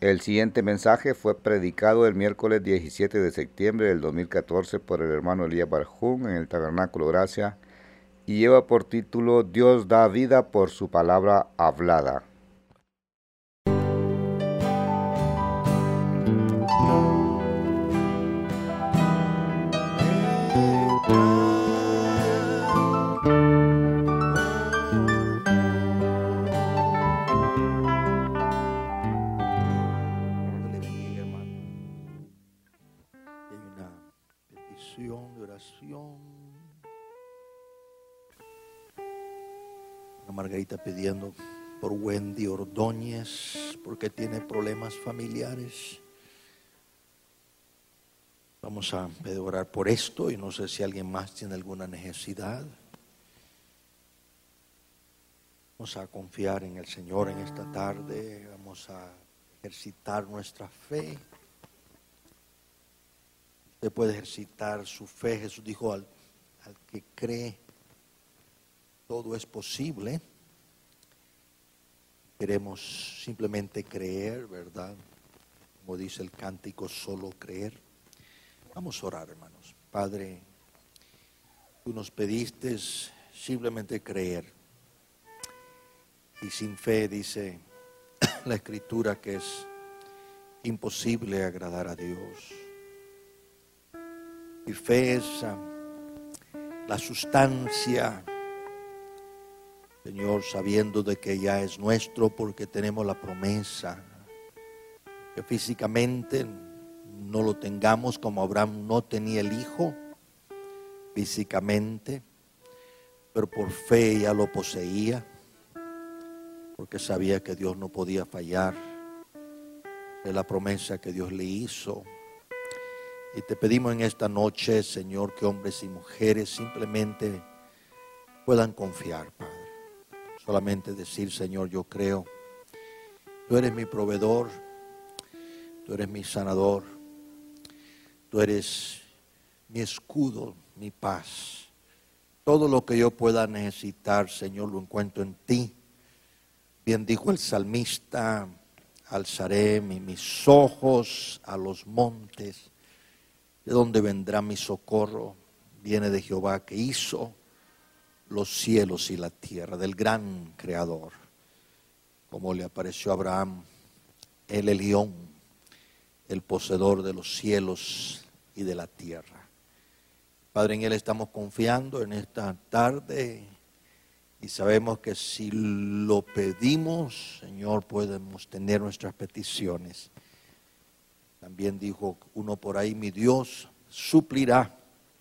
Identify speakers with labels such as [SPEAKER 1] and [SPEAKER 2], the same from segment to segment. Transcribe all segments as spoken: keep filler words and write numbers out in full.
[SPEAKER 1] El siguiente mensaje fue predicado el miércoles diecisiete de septiembre del dos mil catorce por el hermano Elías Barjún en el Tabernáculo Gracia y lleva por título Dios da vida por su palabra hablada.
[SPEAKER 2] De oración. Ana Margarita pidiendo por Wendy Ordóñez porque tiene problemas familiares. Vamos a orar por esto y no sé si alguien más tiene alguna necesidad. Vamos a confiar en el Señor en esta tarde. Vamos a ejercitar nuestra fe. Usted puede ejercitar su fe. Jesús dijo al, al que cree, todo es posible. Queremos simplemente creer, ¿verdad? Como dice el cántico, solo creer. Vamos a orar, hermanos. Padre, tú nos pediste simplemente creer. Y sin fe, dice la Escritura, que es imposible agradar a Dios. Y fe es uh, la sustancia, Señor, sabiendo de que ya es nuestro porque tenemos la promesa. Que físicamente no lo tengamos como Abraham no tenía el hijo físicamente, pero por fe ya lo poseía, porque sabía que Dios no podía fallar de la promesa que Dios le hizo. Y te pedimos en esta noche, Señor, que hombres y mujeres simplemente puedan confiar, Padre. Solamente decir, Señor, yo creo. Tú eres mi proveedor, tú eres mi sanador, tú eres mi escudo, mi paz. Todo lo que yo pueda necesitar, Señor, lo encuentro en ti. Bien dijo el salmista, alzaré mis ojos a los montes. ¿De dónde vendrá mi socorro? Viene de Jehová que hizo los cielos y la tierra, del gran creador. Como le apareció a Abraham, el Elión, el poseedor de los cielos y de la tierra. Padre, en Él estamos confiando en esta tarde y sabemos que si lo pedimos, Señor, podemos tener nuestras peticiones. También dijo uno por ahí, mi Dios suplirá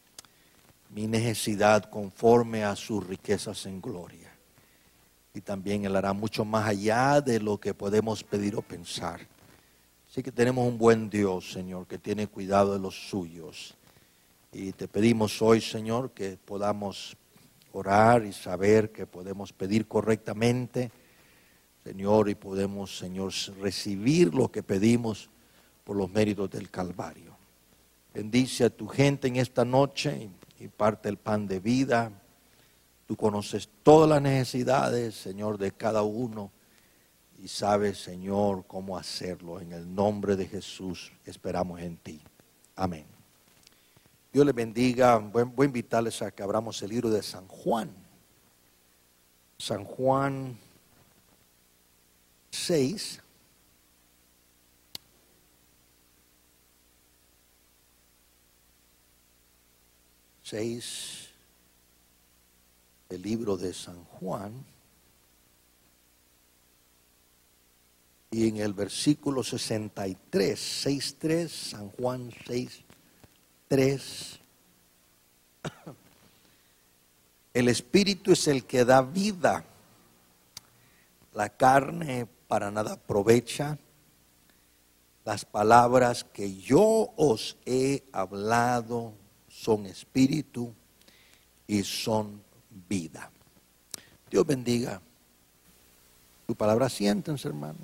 [SPEAKER 2] mi necesidad conforme a sus riquezas en gloria. Y también Él hará mucho más allá de lo que podemos pedir o pensar. Así que tenemos un buen Dios, Señor, que tiene cuidado de los suyos. Y te pedimos hoy, Señor, que podamos orar y saber que podemos pedir correctamente, Señor, y podemos, Señor, recibir lo que pedimos por los méritos del Calvario. Bendice a tu gente en esta noche y parte el pan de vida. Tú conoces todas las necesidades, Señor, de cada uno y sabes, Señor, cómo hacerlo. En el nombre de Jesús esperamos en ti. Amén. Dios les bendiga. Voy a invitarles a que abramos el libro de San Juan. San Juan seis. seis, el libro de San Juan, y en el versículo sesenta y tres, seis tres, San Juan seis tres, el Espíritu es el que da vida, la carne para nada aprovecha, las palabras que yo os he hablado son espíritu y son vida. Dios bendiga tu palabra. Siéntense, hermanos.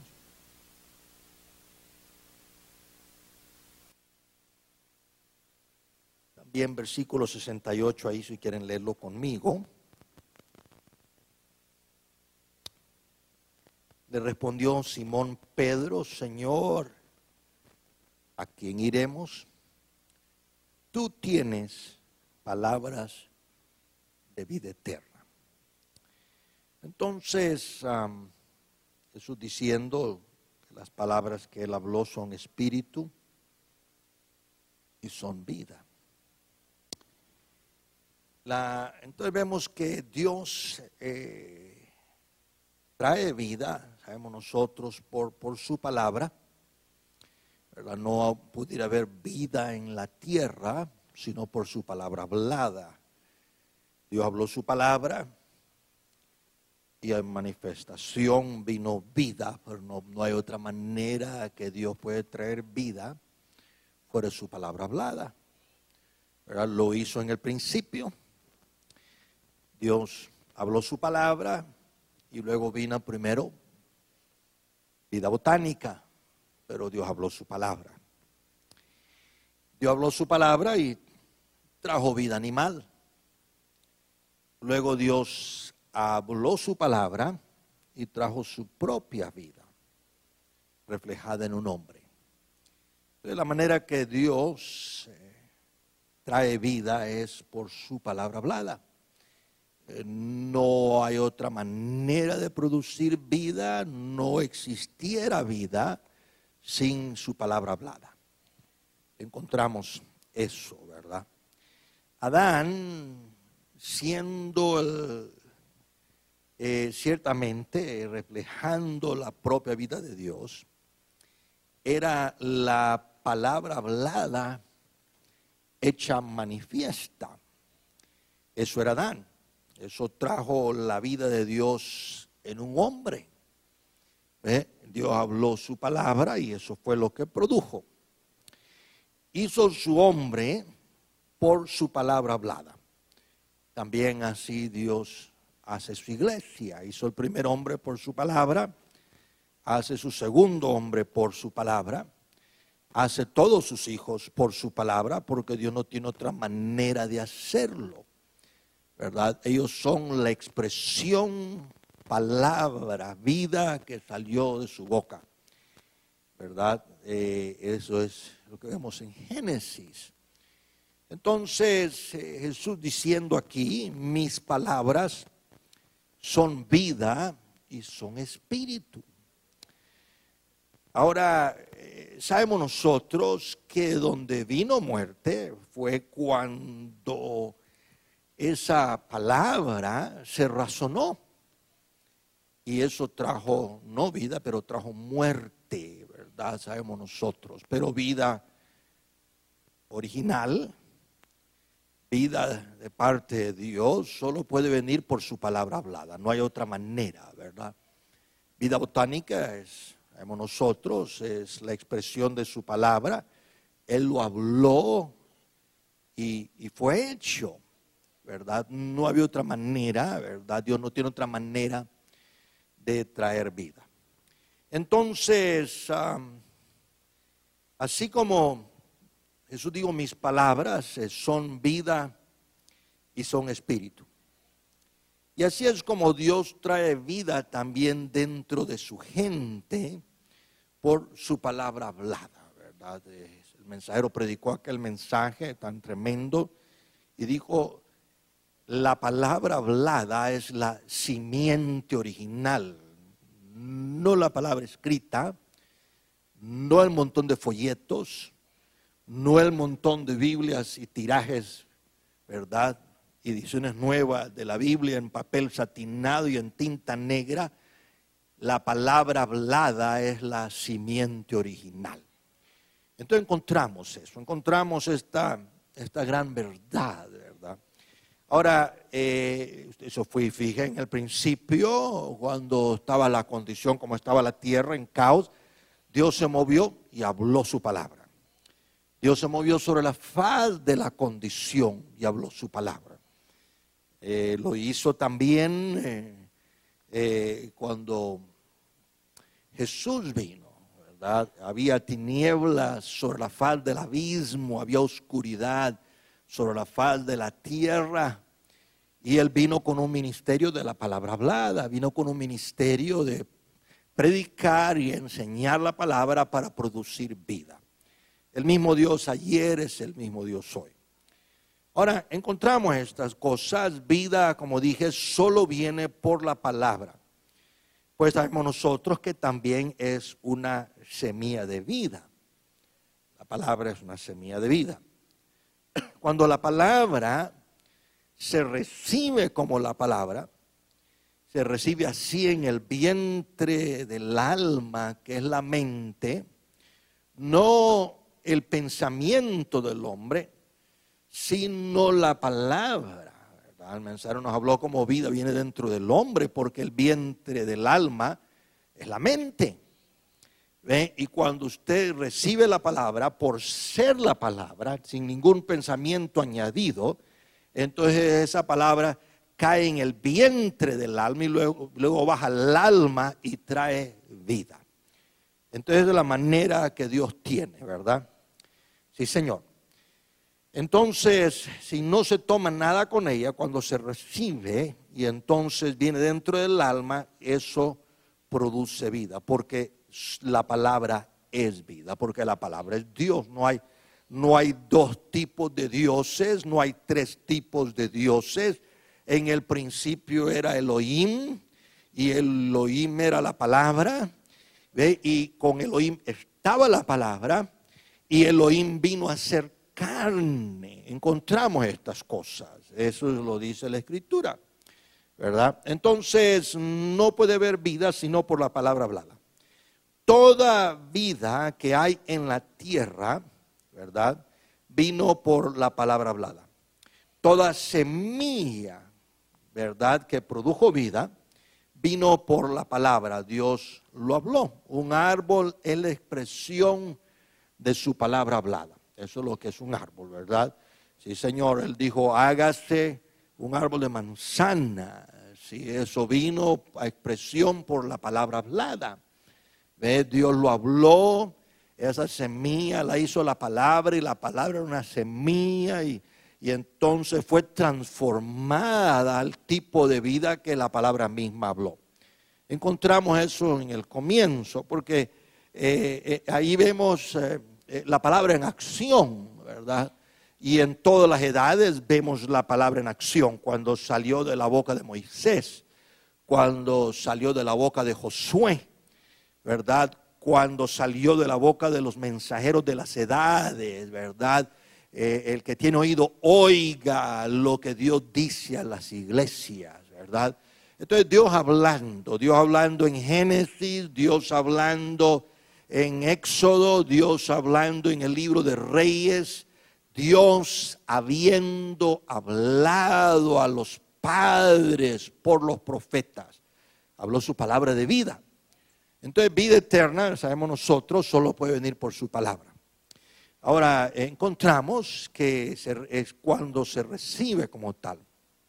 [SPEAKER 2] También versículo sesenta y ocho, ahí si quieren leerlo conmigo. Le respondió Simón Pedro: Señor, ¿a quién iremos? Tú tienes palabras de vida eterna. Entonces, um, Jesús diciendo que las palabras que él habló son espíritu y son vida. La, entonces vemos que Dios eh, trae vida, sabemos nosotros, por, por su palabra. ¿Verdad? No pudiera haber vida en la tierra sino por su palabra hablada. Dios habló su palabra y en manifestación vino vida, pero no, no hay otra manera que Dios puede traer vida fuera su palabra hablada. ¿Verdad? Lo hizo en el principio. Dios habló su palabra y luego vino primero vida botánica, pero Dios habló su palabra. Dios habló su palabra y trajo vida animal. Luego Dios habló su palabra y trajo su propia vida, reflejada en un hombre. De la manera que Dios eh, trae vida es por su palabra hablada. Eh, no hay otra manera de producir vida, no existiera vida sin su palabra hablada. Encontramos eso, ¿verdad? Adán, siendo el, eh, ciertamente reflejando la propia vida de Dios, era la palabra hablada hecha manifiesta. Eso era Adán. Eso trajo la vida de Dios en un hombre. ¿Eh? Dios habló su palabra y eso fue lo que produjo. Hizo su hombre por su palabra hablada. También así Dios hace su iglesia. Hizo el primer hombre por su palabra, hace su segundo hombre por su palabra, hace todos sus hijos por su palabra, porque Dios no tiene otra manera de hacerlo, ¿verdad? Ellos son la expresión, palabra, vida que salió de su boca, ¿verdad? Eh, eso es lo que vemos en Génesis. Entonces eh, Jesús diciendo aquí, mis palabras son vida y son espíritu. Ahora, eh, sabemos nosotros que donde vino muerte fue cuando esa palabra se razonó. Y eso trajo, no vida, pero trajo muerte, ¿verdad? Sabemos nosotros. Pero vida original, vida de parte de Dios, solo puede venir por su palabra hablada. No hay otra manera, ¿verdad? Vida botánica es, sabemos nosotros, es la expresión de su palabra. Él lo habló y, y fue hecho, ¿verdad? No había otra manera, ¿verdad? Dios no tiene otra manera de traer vida. Entonces, um, así como Jesús dijo, mis palabras son vida y son espíritu. Y así es como Dios trae vida también dentro de su gente por su palabra hablada, ¿verdad? El mensajero predicó aquel mensaje tan tremendo y dijo, la palabra hablada es la simiente original, no la palabra escrita, no el montón de folletos, no el montón de Biblias y tirajes, ¿verdad? Ediciones nuevas de la Biblia en papel satinado y en tinta negra. La palabra hablada es la simiente original. Entonces encontramos eso, encontramos esta, esta gran verdad, ¿verdad? Ahora, eh, eso fue, fíjense, en el principio, cuando estaba la condición, como estaba la tierra en caos, Dios se movió y habló su palabra. Dios se movió sobre la faz de la condición y habló su palabra. Eh, lo hizo también eh, eh, cuando Jesús vino, ¿verdad? Había tinieblas sobre la faz del abismo, había oscuridad sobre la faz de la tierra. Y Él vino con un ministerio de la palabra hablada, vino con un ministerio de predicar y enseñar la palabra para producir vida. El mismo Dios ayer es el mismo Dios hoy. Ahora, encontramos estas cosas. Vida, como dije, solo viene por la palabra. Pues sabemos nosotros que también es una semilla de vida. La palabra es una semilla de vida. Cuando la palabra se recibe como la palabra, se recibe así en el vientre del alma, que es la mente, no el pensamiento del hombre, sino la palabra. ¿Verdad? El mensaje nos habló como vida viene dentro del hombre, porque el vientre del alma es la mente. ¿Ve? Y cuando usted recibe la palabra, por ser la palabra, sin ningún pensamiento añadido, entonces esa palabra cae en el vientre del alma y luego, luego baja al alma y trae vida. Entonces de la manera que Dios tiene, ¿verdad? Sí, Señor. Entonces, si no se toma nada con ella, cuando se recibe y entonces viene dentro del alma, eso produce vida, porque la palabra es vida, porque la palabra es Dios. No hay, no hay dos tipos de dioses, no hay tres tipos de dioses. En el principio era Elohim, y Elohim era la palabra, ¿ve? Y con Elohim estaba la palabra, y Elohim vino a ser carne. Encontramos estas cosas, eso lo dice la Escritura, ¿verdad? Entonces no puede haber vida sino por la palabra hablada. Toda vida que hay en la tierra, ¿verdad?, vino por la palabra hablada. Toda semilla, ¿verdad?, que produjo vida, vino por la palabra. Dios lo habló. Un árbol es la expresión de su palabra hablada. Eso es lo que es un árbol, ¿verdad? Sí, Señor, Él dijo, hágase un árbol de manzana. Sí, eso vino a expresión por la palabra hablada. ¿Ve? Dios lo habló, esa semilla la hizo la palabra, y la palabra era una semilla, y, y entonces fue transformada al tipo de vida que la palabra misma habló. Encontramos eso en el comienzo, porque eh, eh, ahí vemos eh, eh, la palabra en acción, ¿verdad? Y en todas las edades vemos la palabra en acción, cuando salió de la boca de Moisés, cuando salió de la boca de Josué, ¿verdad? Cuando salió de la boca de los mensajeros de las edades, ¿verdad? Eh, el que tiene oído, oiga lo que Dios dice a las iglesias, ¿verdad? Entonces Dios hablando, Dios hablando en Génesis, Dios hablando en Éxodo, Dios hablando en el libro de Reyes, Dios habiendo hablado a los padres por los profetas, habló su palabra de vida. Entonces vida eterna, sabemos nosotros, solo puede venir por su palabra. Ahora encontramos que es cuando se recibe como tal.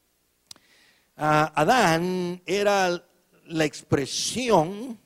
[SPEAKER 2] Uh, Adán era la expresión,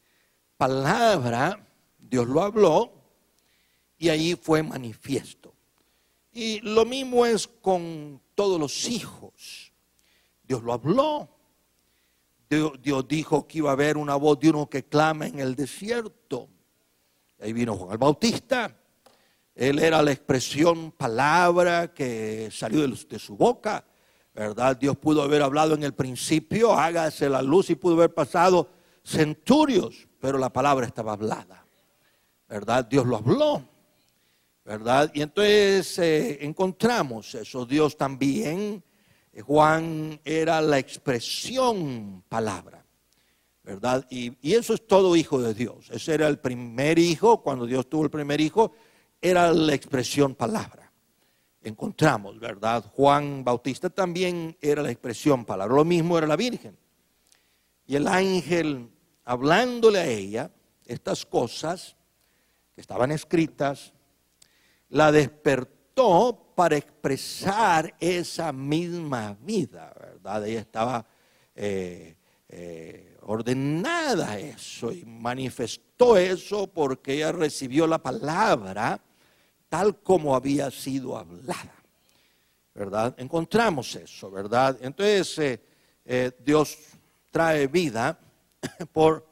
[SPEAKER 2] palabra, Dios lo habló y ahí fue manifiesto. Y lo mismo es con todos los hijos. Dios lo habló. Dios, Dios dijo que iba a haber una voz de uno que clama en el desierto. Ahí vino Juan el Bautista. Él era la expresión, palabra que salió de, de su boca, ¿verdad? Dios pudo haber hablado en el principio, hágase la luz, y pudo haber pasado centurios, pero la palabra estaba hablada, ¿verdad? Dios lo habló, ¿verdad? Y entonces eh, encontramos eso. Dios también, eh, Juan era la expresión palabra, ¿verdad? Y, y eso es todo hijo de Dios. Ese era el primer hijo. Cuando Dios tuvo el primer hijo, era la expresión palabra. Encontramos, ¿verdad? Juan Bautista también era la expresión palabra. Lo mismo era la Virgen. Y el ángel, hablándole a ella estas cosas que estaban escritas, la despertó para expresar esa misma vida, ¿verdad? Ella estaba eh, eh, ordenada a eso y manifestó eso porque ella recibió la palabra tal como había sido hablada, ¿verdad? Encontramos eso, ¿verdad? Entonces eh, eh, Dios trae vida por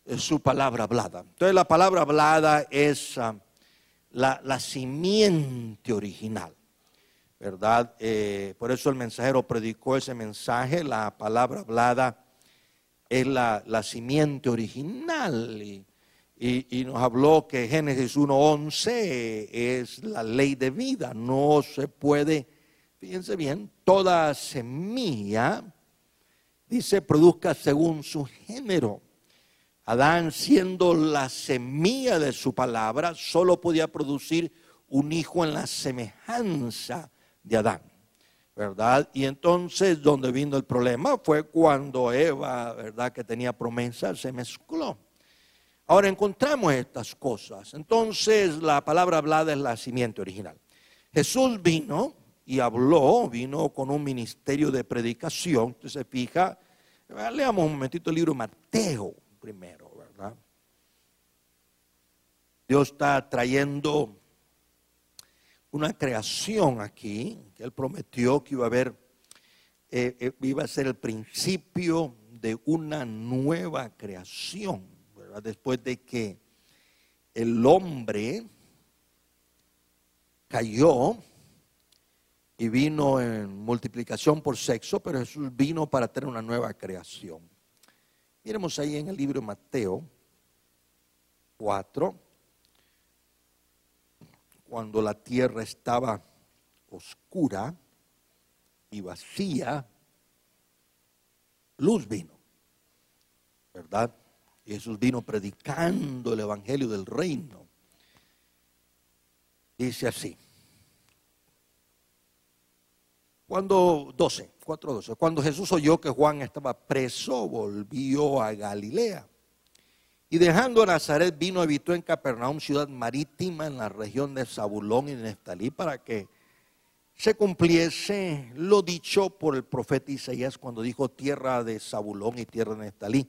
[SPEAKER 2] es su palabra hablada. Entonces la palabra hablada es uh, la, la simiente original, ¿verdad? Eh, por eso el mensajero predicó ese mensaje. La palabra hablada es la, la simiente original. Y, y, y nos habló que Génesis uno once es la ley de vida. No se puede, fíjense bien, toda semilla, dice, produzca según su género. Adán, siendo la semilla de su palabra, solo podía producir un hijo en la semejanza de Adán, ¿verdad? Y entonces donde vino el problema fue cuando Eva, ¿verdad?, que tenía promesa, se mezcló. Ahora encontramos estas cosas. Entonces la palabra hablada es la simiente original. Jesús vino y habló, vino con un ministerio de predicación. Usted se fija, leamos un momentito el libro de Mateo primero, ¿verdad? Dios está trayendo una creación aquí, que Él prometió que iba a haber, eh, eh, iba a ser el principio de una nueva creación, ¿verdad? Después de que el hombre cayó y vino en multiplicación por sexo, pero Jesús vino para tener una nueva creación. Miremos ahí en el libro de Mateo cuatro. Cuando la tierra estaba oscura y vacía, luz vino, ¿verdad? Y Jesús vino predicando el evangelio del reino. Dice así. Cuando, doce, cuatro doce, cuando Jesús oyó que Juan estaba preso, volvió a Galilea. Y dejando a Nazaret, vino, habitó en Capernaum, ciudad marítima en la región de Zabulón y de Neftalí, para que se cumpliese lo dicho por el profeta Isaías cuando dijo: tierra de Zabulón y tierra de Neftalí,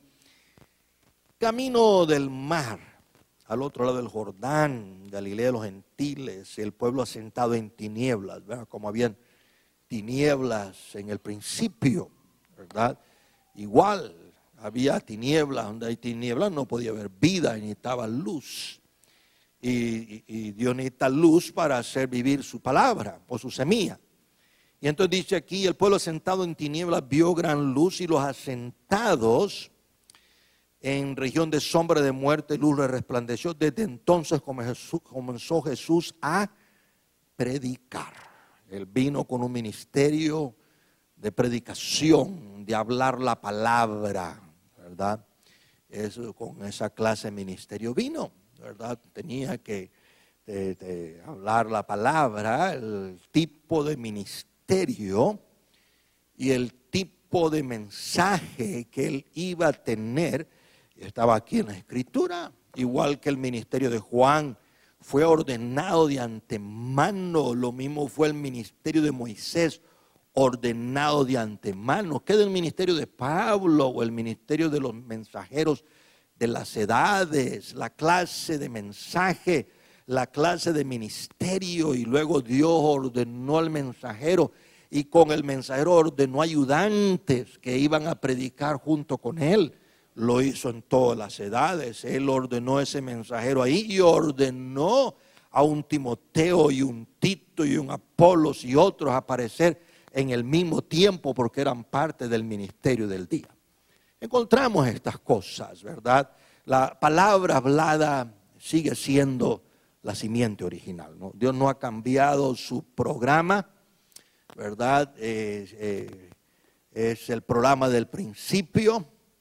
[SPEAKER 2] camino del mar, al otro lado del Jordán, Galilea de los gentiles, el pueblo asentado en tinieblas, ¿verdad? Como habían tinieblas en el principio, ¿verdad? Igual había tinieblas, donde hay tinieblas no podía haber vida, necesitaba luz. Y, y, y Dios necesita luz para hacer vivir su palabra, por su semilla. Y entonces dice aquí: el pueblo asentado en tinieblas vio gran luz, y los asentados en región de sombra de muerte, luz le resplandeció. Desde entonces comenzó Jesús a predicar. Él vino con un ministerio de predicación, de hablar la palabra, ¿verdad? Eso, con esa clase de ministerio vino, ¿verdad? Tenía que de, de hablar la palabra, el tipo de ministerio y el tipo de mensaje que él iba a tener estaba aquí en la Escritura. Igual que el ministerio de Juan fue ordenado de antemano, lo mismo fue el ministerio de Moisés, ordenado de antemano. ¿Qué del ministerio de Pablo o el ministerio de los mensajeros de las edades? La clase de mensaje, la clase de ministerio, y luego Dios ordenó al mensajero, y con el mensajero ordenó ayudantes que iban a predicar junto con él. Lo hizo en todas las edades. Él ordenó ese mensajero ahí, y ordenó a un Timoteo y un Tito y un Apolos y otros a aparecer en el mismo tiempo, porque eran parte del ministerio del día. Encontramos estas cosas, ¿verdad? La palabra hablada sigue siendo la simiente original, ¿no? Dios no ha cambiado su programa, ¿verdad? Eh, eh, es el programa del principio,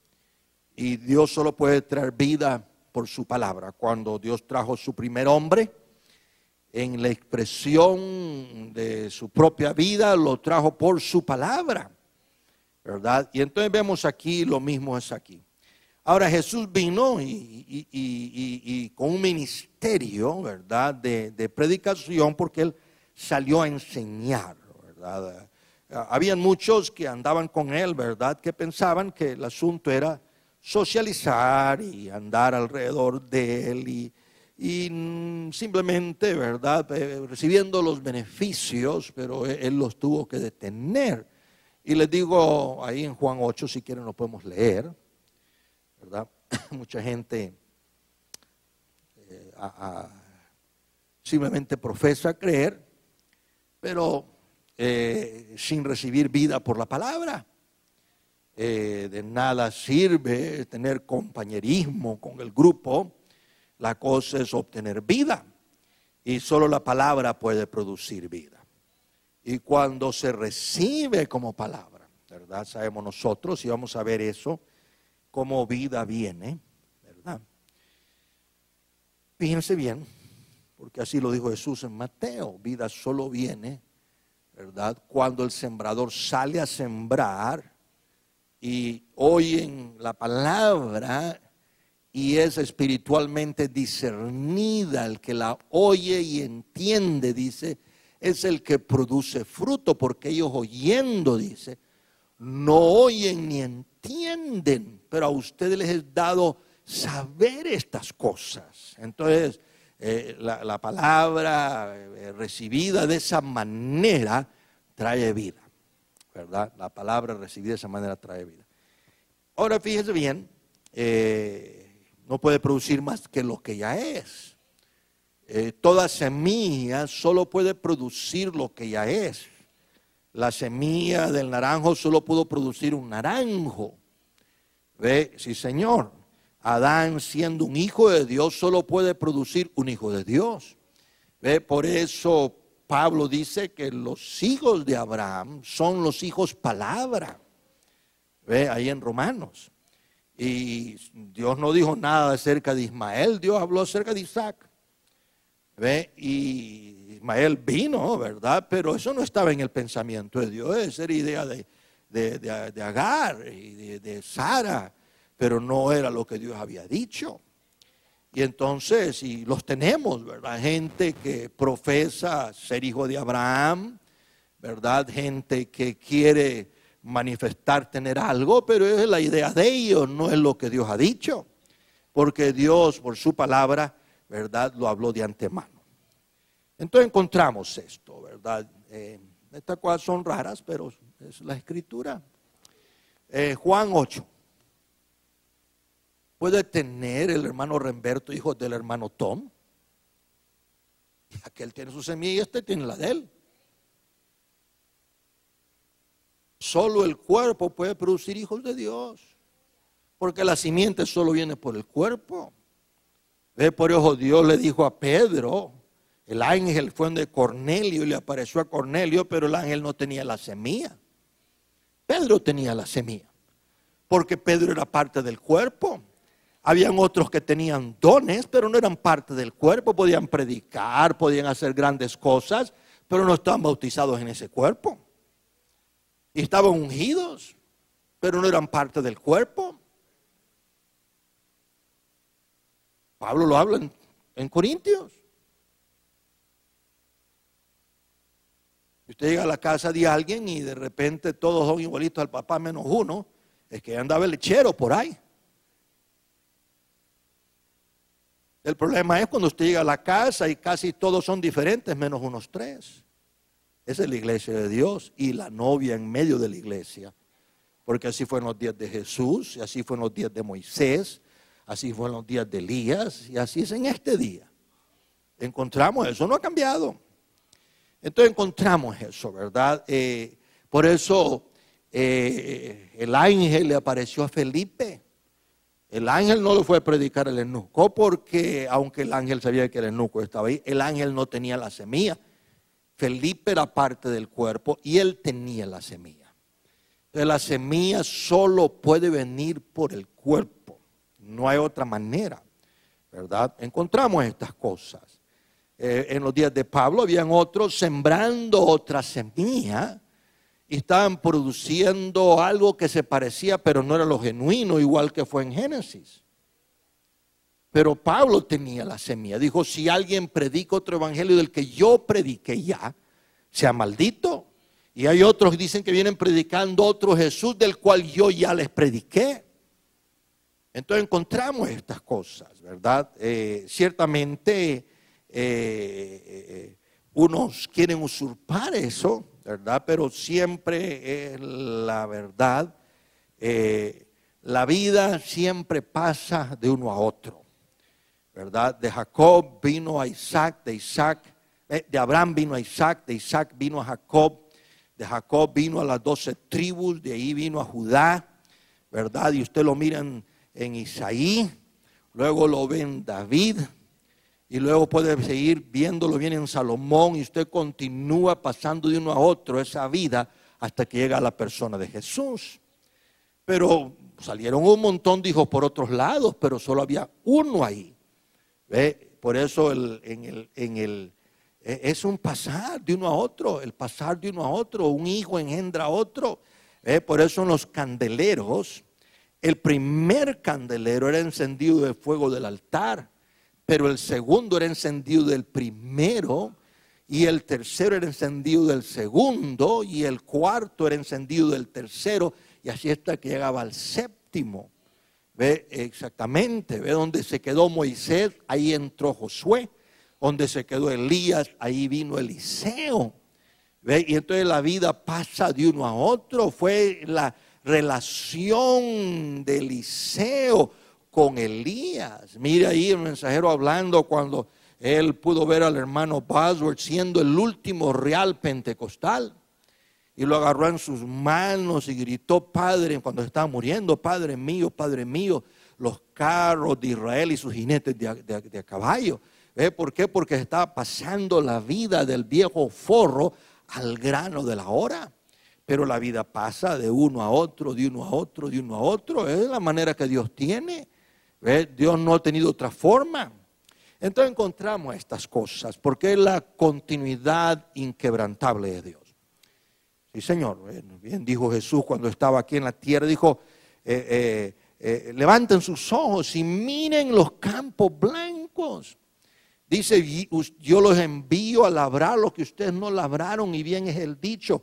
[SPEAKER 2] y Dios solo puede traer vida por su palabra. Cuando Dios trajo su primer hombre, en la expresión de su propia vida, lo trajo por su palabra, ¿verdad? Y entonces vemos aquí, lo mismo es aquí. Ahora Jesús vino y, y, y, y, y con un ministerio, ¿verdad?, de, de predicación, porque Él salió a enseñar, ¿verdad? Habían muchos que andaban con Él, ¿verdad?, que pensaban que el asunto era socializar y andar alrededor de Él y, y simplemente, ¿verdad?, recibiendo los beneficios, pero Él los tuvo que detener. Y les digo ahí en Juan ocho, si quieren lo podemos leer, ¿verdad? mucha gente eh, a, a, simplemente profesa creer, pero eh, sin recibir vida por la palabra. Eh, de nada sirve tener compañerismo con el grupo. La cosa es obtener vida, y solo la palabra puede producir vida. Y cuando se recibe como palabra, ¿verdad? Sabemos nosotros, y vamos a ver eso, cómo vida viene, ¿verdad? Fíjense bien, porque así lo dijo Jesús en Mateo: vida solo viene, ¿verdad?, cuando el sembrador sale a sembrar y oyen la palabra y es espiritualmente discernida. El que la oye y entiende, dice, es el que produce fruto, porque ellos oyendo, dice, no oyen ni entienden, pero a ustedes les es dado saber estas cosas. Entonces, eh, la, la palabra eh, recibida de esa manera trae vida, ¿verdad? La palabra recibida de esa manera trae vida. Ahora fíjese bien, eh, no puede producir más que lo que ya es. Eh, toda semilla solo puede producir lo que ya es. La semilla del naranjo solo pudo producir un naranjo. ¿Ve? Sí, señor. Adán, siendo un hijo de Dios, solo puede producir un hijo de Dios. ¿Ve? Por eso Pablo dice que los hijos de Abraham son los hijos palabra. ¿Ve? Ahí en Romanos. Y Dios no dijo nada acerca de Ismael, Dios habló acerca de Isaac. ¿Ve? Y Ismael vino, ¿verdad? Pero eso no estaba en el pensamiento de Dios. Esa era idea de, de, de, de Agar y de, de Sara, pero no era lo que Dios había dicho. Y entonces, y los tenemos, ¿verdad? Gente que profesa ser hijo de Abraham, ¿verdad? Gente que quiere manifestar tener algo, pero es la idea de ellos, no es lo que Dios ha dicho, porque Dios por su palabra, ¿verdad?, lo habló de antemano. Entonces encontramos esto, ¿verdad? Eh, estas cosas son raras, pero es la escritura. eh, Juan ocho. ¿Puede tener el hermano Remberto hijos del hermano Tom? Aquel tiene su semilla y este tiene la de él. Solo el cuerpo puede producir hijos de Dios, porque la simiente solo viene por el cuerpo. ¿Ve? Por eso Dios le dijo a Pedro, el ángel fue donde Cornelio y le apareció a Cornelio, pero el ángel no tenía la semilla. Pedro tenía la semilla, porque Pedro era parte del cuerpo. Habían otros que tenían dones, pero no eran parte del cuerpo. Podían predicar, podían hacer grandes cosas, pero no estaban bautizados en ese cuerpo. Y estaban ungidos, pero no eran parte del cuerpo. Pablo lo habla en, en Corintios. Usted llega a la casa de alguien y de repente todos son igualitos al papá menos uno, es que andaba el lechero por ahí. El problema es cuando usted llega a la casa y casi todos son diferentes menos unos tres. Esa es la iglesia de Dios y la novia en medio de la iglesia. Porque así fue en los días de Jesús, y así fue en los días de Moisés, así fue en los días de Elías, y así es en este día. Encontramos eso, no ha cambiado. Entonces encontramos eso, ¿verdad? Eh, por eso eh, el ángel le apareció a Felipe. El ángel no lo fue a predicar al eunuco, porque aunque el ángel sabía que el eunuco estaba ahí, el ángel no tenía la semilla. Felipe era parte del cuerpo y él tenía la semilla. Entonces la semilla solo puede venir por el cuerpo, no hay otra manera, ¿verdad? Encontramos estas cosas. Eh, en los días de Pablo habían otros sembrando otra semilla y estaban produciendo algo que se parecía, pero no era lo genuino, igual que fue en Génesis. Pero Pablo tenía la semilla. Dijo, si alguien predica otro evangelio del que yo prediqué ya, sea maldito. Y hay otros que dicen que vienen predicando otro Jesús del cual yo ya les prediqué. Entonces encontramos estas cosas, ¿verdad? Eh, ciertamente eh, eh, unos quieren usurpar eso, ¿verdad? Pero siempre es la verdad. Eh, la vida siempre pasa de uno a otro, ¿verdad? De Jacob vino a Isaac, de Isaac, eh, de Abraham vino a Isaac, de Isaac vino a Jacob, de Jacob vino a las doce tribus, de ahí vino a Judá, ¿verdad? Y usted lo mira en, en Isaí, luego lo ve en David, y luego puede seguir viéndolo bien en Salomón, y usted continúa pasando de uno a otro esa vida hasta que llega a la persona de Jesús. Pero salieron un montón de hijos por otros lados, pero solo había uno ahí. ¿Ve? Por eso el, en el, en el, es un pasar de uno a otro, el pasar de uno a otro, un hijo engendra a otro. ¿Ve? Por eso en los candeleros, el primer candelero era encendido de fuego del altar, pero el segundo era encendido del primero, y el tercero era encendido del segundo, y el cuarto era encendido del tercero, y así hasta que llegaba al séptimo. Ve exactamente, ve donde se quedó Moisés, ahí entró Josué, donde se quedó Elías, ahí vino Eliseo. Ve, y entonces la vida pasa de uno a otro. Fue la relación de Eliseo con Elías. Mire ahí el mensajero hablando cuando él pudo ver al hermano Bosworth siendo el último real pentecostal. Y lo agarró en sus manos y gritó, Padre, cuando estaba muriendo, Padre mío, Padre mío, los carros de Israel y sus jinetes de, de, de caballo. ¿Ve? ¿Por qué? Porque estaba pasando la vida del viejo forro al grano de la hora. Pero la vida pasa de uno a otro, de uno a otro, de uno a otro. Es la manera que Dios tiene. ¿Ve? Dios no ha tenido otra forma. Entonces encontramos estas cosas, porque es la continuidad inquebrantable de Dios. Sí, Señor, bien dijo Jesús cuando estaba aquí en la tierra, dijo, eh, eh, eh, levanten sus ojos y miren los campos blancos. Dice, yo los envío a labrar lo que ustedes no labraron, y bien es el dicho,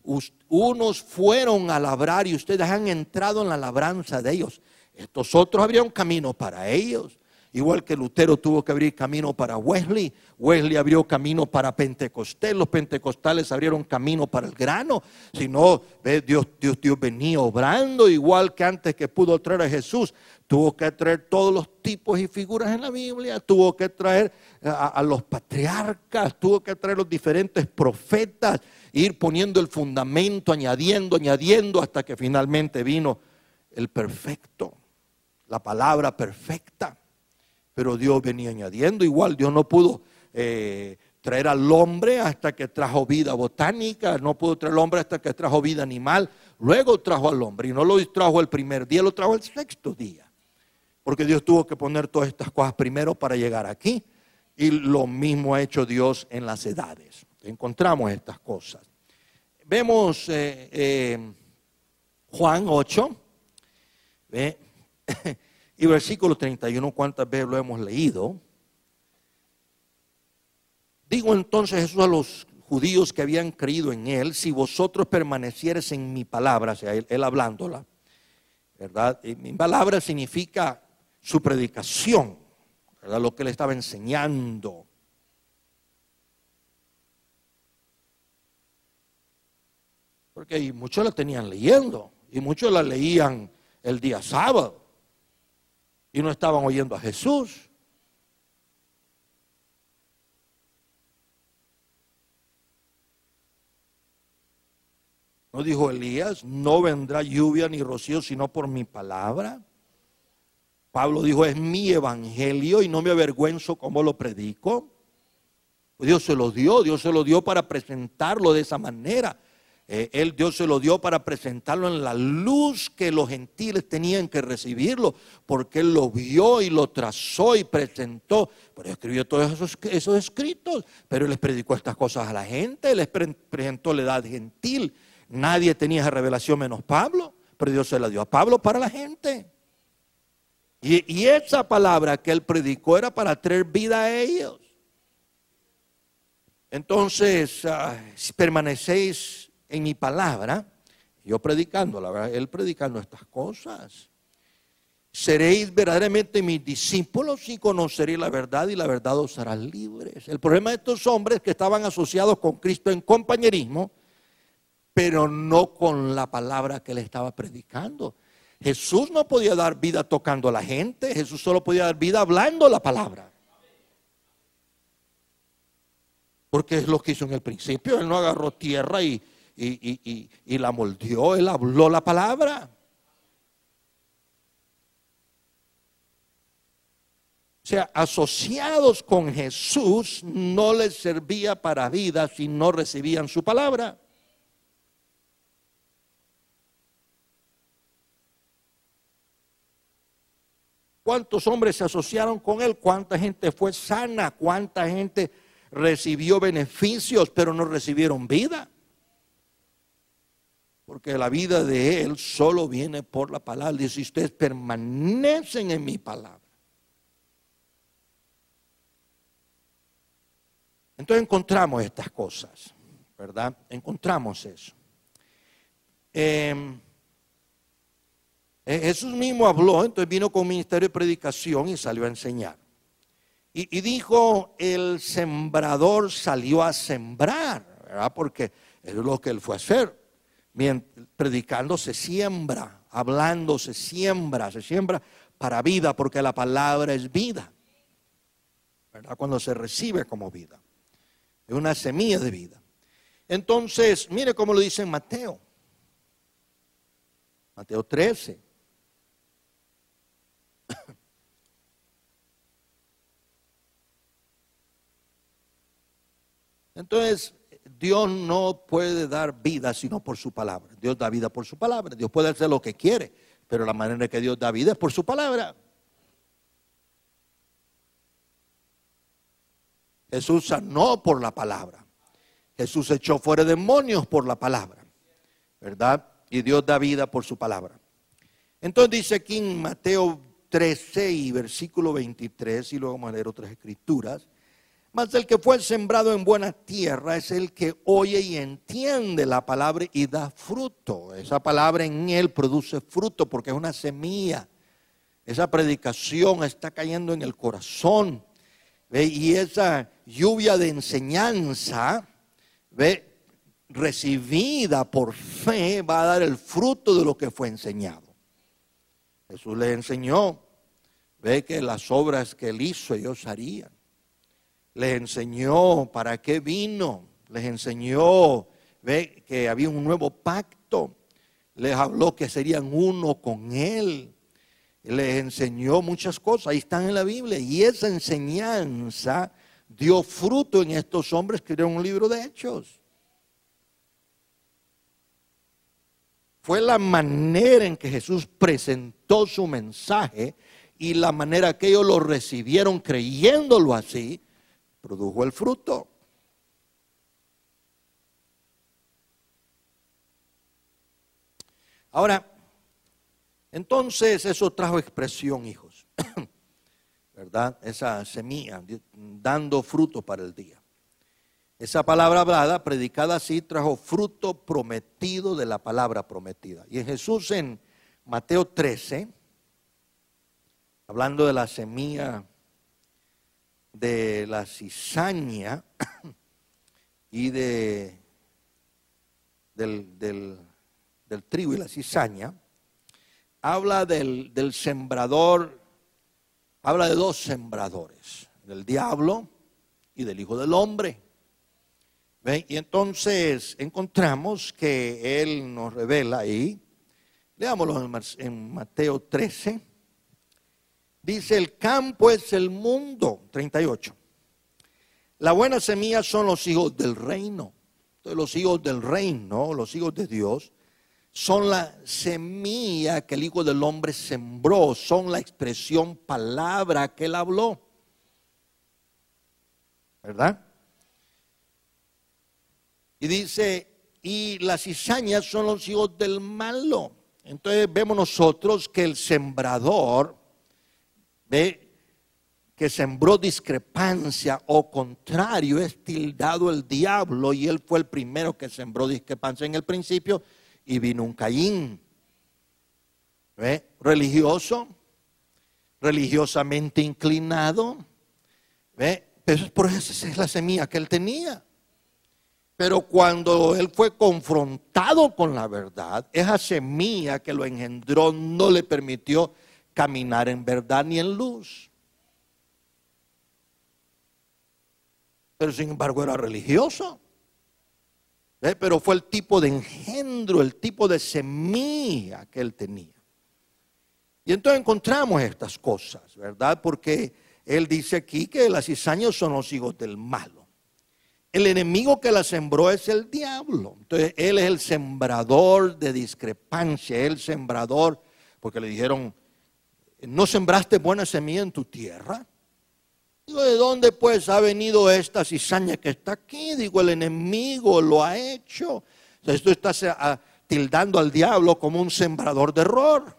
[SPEAKER 2] unos fueron a labrar y ustedes han entrado en la labranza de ellos. Estos otros abrieron camino para ellos. Igual que Lutero tuvo que abrir camino para Wesley, Wesley abrió camino para Pentecostés, los pentecostales abrieron camino para el grano. Si no, Dios, Dios, Dios venía obrando, igual que antes que pudo traer a Jesús, tuvo que traer todos los tipos y figuras en la Biblia, tuvo que traer a, a los patriarcas, tuvo que traer los diferentes profetas, ir poniendo el fundamento, añadiendo, añadiendo, hasta que finalmente vino el perfecto, la palabra perfecta. Pero Dios venía añadiendo. Igual Dios no pudo eh, traer al hombre hasta que trajo vida botánica, no pudo traer al hombre hasta que trajo vida animal. Luego trajo al hombre, y no lo trajo el primer día, lo trajo el sexto día. Porque Dios tuvo que poner todas estas cosas primero para llegar aquí. Y lo mismo ha hecho Dios en las edades. Encontramos estas cosas. Vemos eh, eh, Juan ocho. ¿Ve? Y versículo treinta y uno, ¿cuántas veces lo hemos leído? Digo entonces Jesús a los judíos que habían creído en él, si vosotros permaneciereis en mi palabra, o sea, él, él hablándola, ¿verdad? Y mi palabra significa su predicación, ¿verdad? Lo que él estaba enseñando. Porque muchos la tenían leyendo, y muchos la leían el día sábado. Y no estaban oyendo a Jesús. ¿No dijo Elías, no vendrá lluvia ni rocío sino por mi palabra? Pablo dijo, es mi evangelio y no me avergüenzo como lo predico. Dios se lo dio, Dios se lo dio para presentarlo de esa manera. Eh, él Dios se lo dio para presentarlo en la luz que los gentiles tenían que recibirlo, porque Él lo vio y lo trazó y presentó. Pero escribió todos esos, esos escritos, pero Él les predicó estas cosas a la gente, les pre presentó la edad gentil. Nadie tenía esa revelación menos Pablo, pero Dios se la dio a Pablo para la gente. Y, y esa palabra que Él predicó era para traer vida a ellos. Entonces, uh, si permanecéis en mi palabra, yo predicando, la verdad, él predicando estas cosas, seréis verdaderamente mis discípulos y conoceréis la verdad y la verdad os hará libres. El problema de estos hombres que estaban asociados con Cristo en compañerismo, pero no con la palabra que él estaba predicando. Jesús no podía dar vida tocando a la gente, Jesús solo podía dar vida hablando la palabra. Porque es lo que hizo en el principio. Él no agarró tierra y, y, y, y, y la moldeó, Él habló la palabra. O sea, asociados con Jesús no les servía para vida si no recibían su palabra. ¿Cuántos hombres se asociaron con Él? ¿Cuánta gente fue sana? ¿Cuánta gente recibió beneficios pero no recibieron vida? Porque la vida de Él solo viene por la palabra. Dice, ustedes permanecen en mi palabra. Entonces encontramos estas cosas, ¿verdad? Encontramos eso. Eh, Jesús mismo habló, entonces vino con un ministerio de predicación y salió a enseñar. Y, y dijo, el sembrador salió a sembrar, ¿verdad? Porque es lo que él fue a hacer. Mientras, predicando se siembra, hablando se siembra, se siembra para vida, porque la palabra es vida, ¿verdad? Cuando se recibe como vida. Es una semilla de vida. Entonces, mire cómo lo dice en Mateo. Mateo trece. Entonces, Dios no puede dar vida sino por su palabra. Dios da vida por su palabra. Dios puede hacer lo que quiere, pero la manera en que Dios da vida es por su palabra. Jesús sanó por la palabra. Jesús echó fuera demonios por la palabra, ¿verdad? Y Dios da vida por su palabra. Entonces dice aquí en Mateo trece y versículo veintitrés, y luego vamos a leer otras escrituras. Mas el que fue sembrado en buena tierra es el que oye y entiende la palabra y da fruto. Esa palabra en él produce fruto porque es una semilla. Esa predicación está cayendo en el corazón. ¿Ve? Y esa lluvia de enseñanza, ¿ve?, recibida por fe, va a dar el fruto de lo que fue enseñado. Jesús les enseñó, ve, que las obras que él hizo ellos harían. Les enseñó para qué vino. Les enseñó, ve, que había un nuevo pacto. Les habló que serían uno con él. Les enseñó muchas cosas, ahí están en la Biblia. Y esa enseñanza dio fruto en estos hombres que escribieron un libro de Hechos. Fue la manera en que Jesús presentó su mensaje y la manera que ellos lo recibieron creyéndolo así, produjo el fruto. Ahora, entonces eso trajo expresión, hijos, ¿verdad? Esa semilla dando fruto para el día. Esa palabra hablada, predicada así, trajo fruto prometido de la palabra prometida. Y en Jesús en Mateo trece, hablando de la semilla de la cizaña y de del, del, del trigo y la cizaña, habla del, del sembrador, habla de dos sembradores, del diablo y del Hijo del Hombre. ¿Ven? Y entonces encontramos que él nos revela ahí, leámoslo en Mateo trece, dice, el campo es el mundo, treinta y ocho. La buena semilla son los hijos del reino. Entonces los hijos del reino, los hijos de Dios, son la semilla que el Hijo del Hombre sembró, son la expresión palabra que él habló. ¿Verdad? Y dice, y las cizañas son los hijos del malo. Entonces vemos nosotros que el sembrador, ve, que sembró discrepancia o contrario, es tildado el diablo, y él fue el primero que sembró discrepancia en el principio, y vino un Caín, ¿ve? Religioso, religiosamente inclinado, ¿ve? Pero por eso esa es la semilla que él tenía. Pero cuando él fue confrontado con la verdad, esa semilla que lo engendró no le permitió caminar en verdad ni en luz. Pero sin embargo era religioso. ¿Ve? Pero fue el tipo de engendro, el tipo de semilla que él tenía. Y entonces encontramos estas cosas, ¿verdad? Porque él dice aquí que las cizañas son los hijos del malo. El enemigo que la sembró es el diablo. Entonces él es el sembrador de discrepancia, el sembrador, porque le dijeron, ¿no sembraste buena semilla en tu tierra? Digo, ¿de dónde pues ha venido esta cizaña que está aquí? Digo, el enemigo lo ha hecho. Entonces tú estás a, tildando al diablo como un sembrador de error.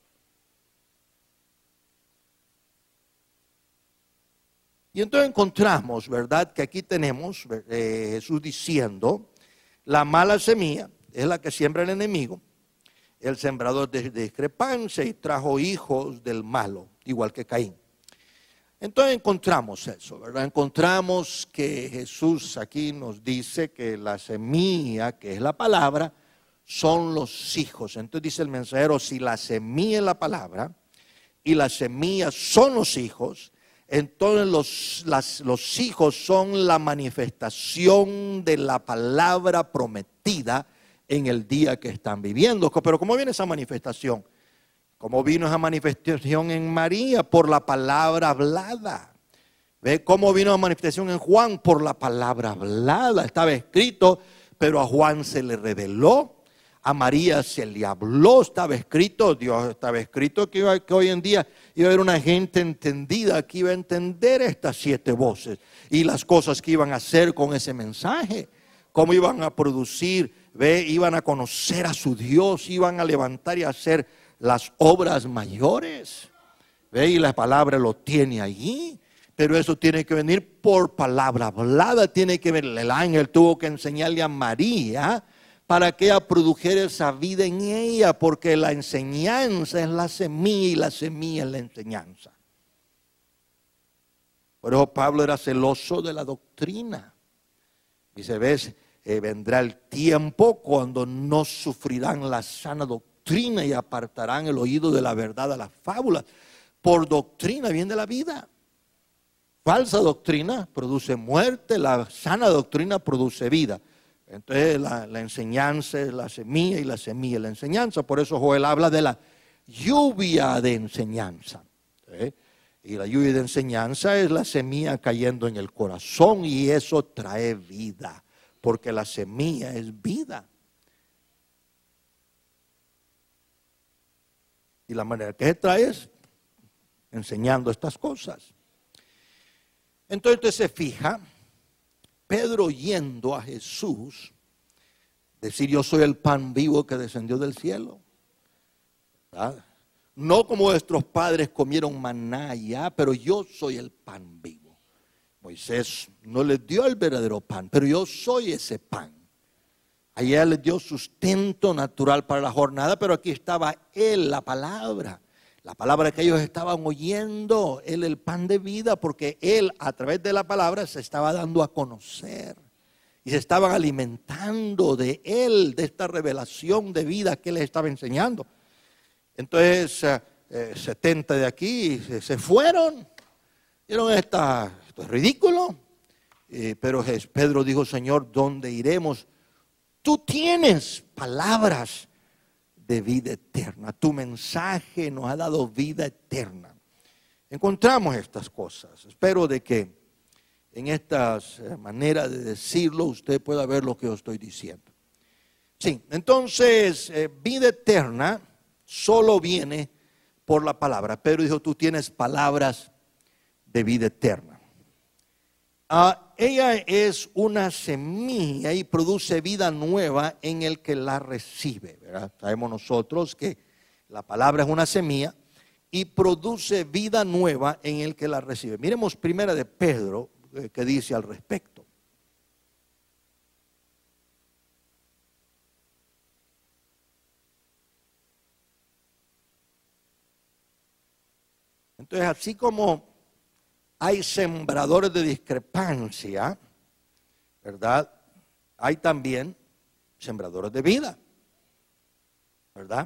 [SPEAKER 2] Y entonces encontramos, ¿verdad? Que aquí tenemos eh, Jesús diciendo, la mala semilla es la que siembra el enemigo, el sembrador de discrepancia y trajo hijos del malo, igual que Caín. Entonces encontramos eso, ¿verdad? Encontramos que Jesús aquí nos dice que la semilla, que es la palabra, son los hijos. Entonces dice el mensajero, si la semilla es la palabra y las semillas son los hijos, entonces los, las, los hijos son la manifestación de la palabra prometida en el día que están viviendo. Pero ¿cómo viene esa manifestación? ¿Cómo vino esa manifestación en María? Por la palabra hablada. ¿Ve cómo vino la manifestación en Juan? Por la palabra hablada. Estaba escrito, pero a Juan se le reveló. A María se le habló, estaba escrito, Dios estaba escrito que, iba, que hoy en día iba a haber una gente entendida que iba a entender estas siete voces y las cosas que iban a hacer con ese mensaje, cómo iban a producir, ve, iban a conocer a su Dios, iban a levantar y hacer las obras mayores, ve, y la palabra lo tiene allí. Pero eso tiene que venir por palabra hablada, tiene que venir, el ángel tuvo que enseñarle a María para que ella produjera esa vida en ella, porque la enseñanza es la semilla y la semilla es la enseñanza. Por eso Pablo era celoso de la doctrina. Dice, ves, eh, vendrá el tiempo cuando no sufrirán la sana doctrina y apartarán el oído de la verdad a las fábulas. Por doctrina viene la vida. Falsa doctrina produce muerte, la sana doctrina produce vida. Entonces la, la enseñanza es la semilla y la semilla es la enseñanza. Por eso Joel habla de la lluvia de enseñanza. ¿Sí? Y la lluvia de enseñanza es la semilla cayendo en el corazón y eso trae vida. Porque la semilla es vida. Y la manera que se trae es enseñando estas cosas. Entonces usted se fija, Pedro yendo a Jesús, decir yo soy el pan vivo que descendió del cielo. ¿Verdad? No como nuestros padres comieron maná allá, pero yo soy el pan vivo. Moisés no les dio el verdadero pan, pero yo soy ese pan. Allá les dio sustento natural para la jornada, pero aquí estaba él, la palabra. La palabra que ellos estaban oyendo, él el pan de vida, porque él a través de la palabra se estaba dando a conocer. Y se estaban alimentando de él, de esta revelación de vida que él les estaba enseñando. Entonces, eh, setenta de aquí se, se fueron. Vieron, esta, esto es ridículo. Eh, pero Pedro dijo, Señor, ¿dónde iremos? Tú tienes palabras de vida eterna. Tu mensaje nos ha dado vida eterna. Encontramos estas cosas. Espero de que en estas maneras de decirlo usted pueda ver lo que yo estoy diciendo. Sí, entonces eh, vida eterna solo viene por la palabra. Pedro dijo, tú tienes palabras de vida eterna. Ah, ella es una semilla y produce vida nueva en el que la recibe, ¿verdad? Sabemos nosotros que la palabra es una semilla y produce vida nueva en el que la recibe. Miremos primera de Pedro, eh, que dice al respecto. Entonces, así como hay sembradores de discrepancia, ¿verdad? hay también sembradores de vida, ¿verdad?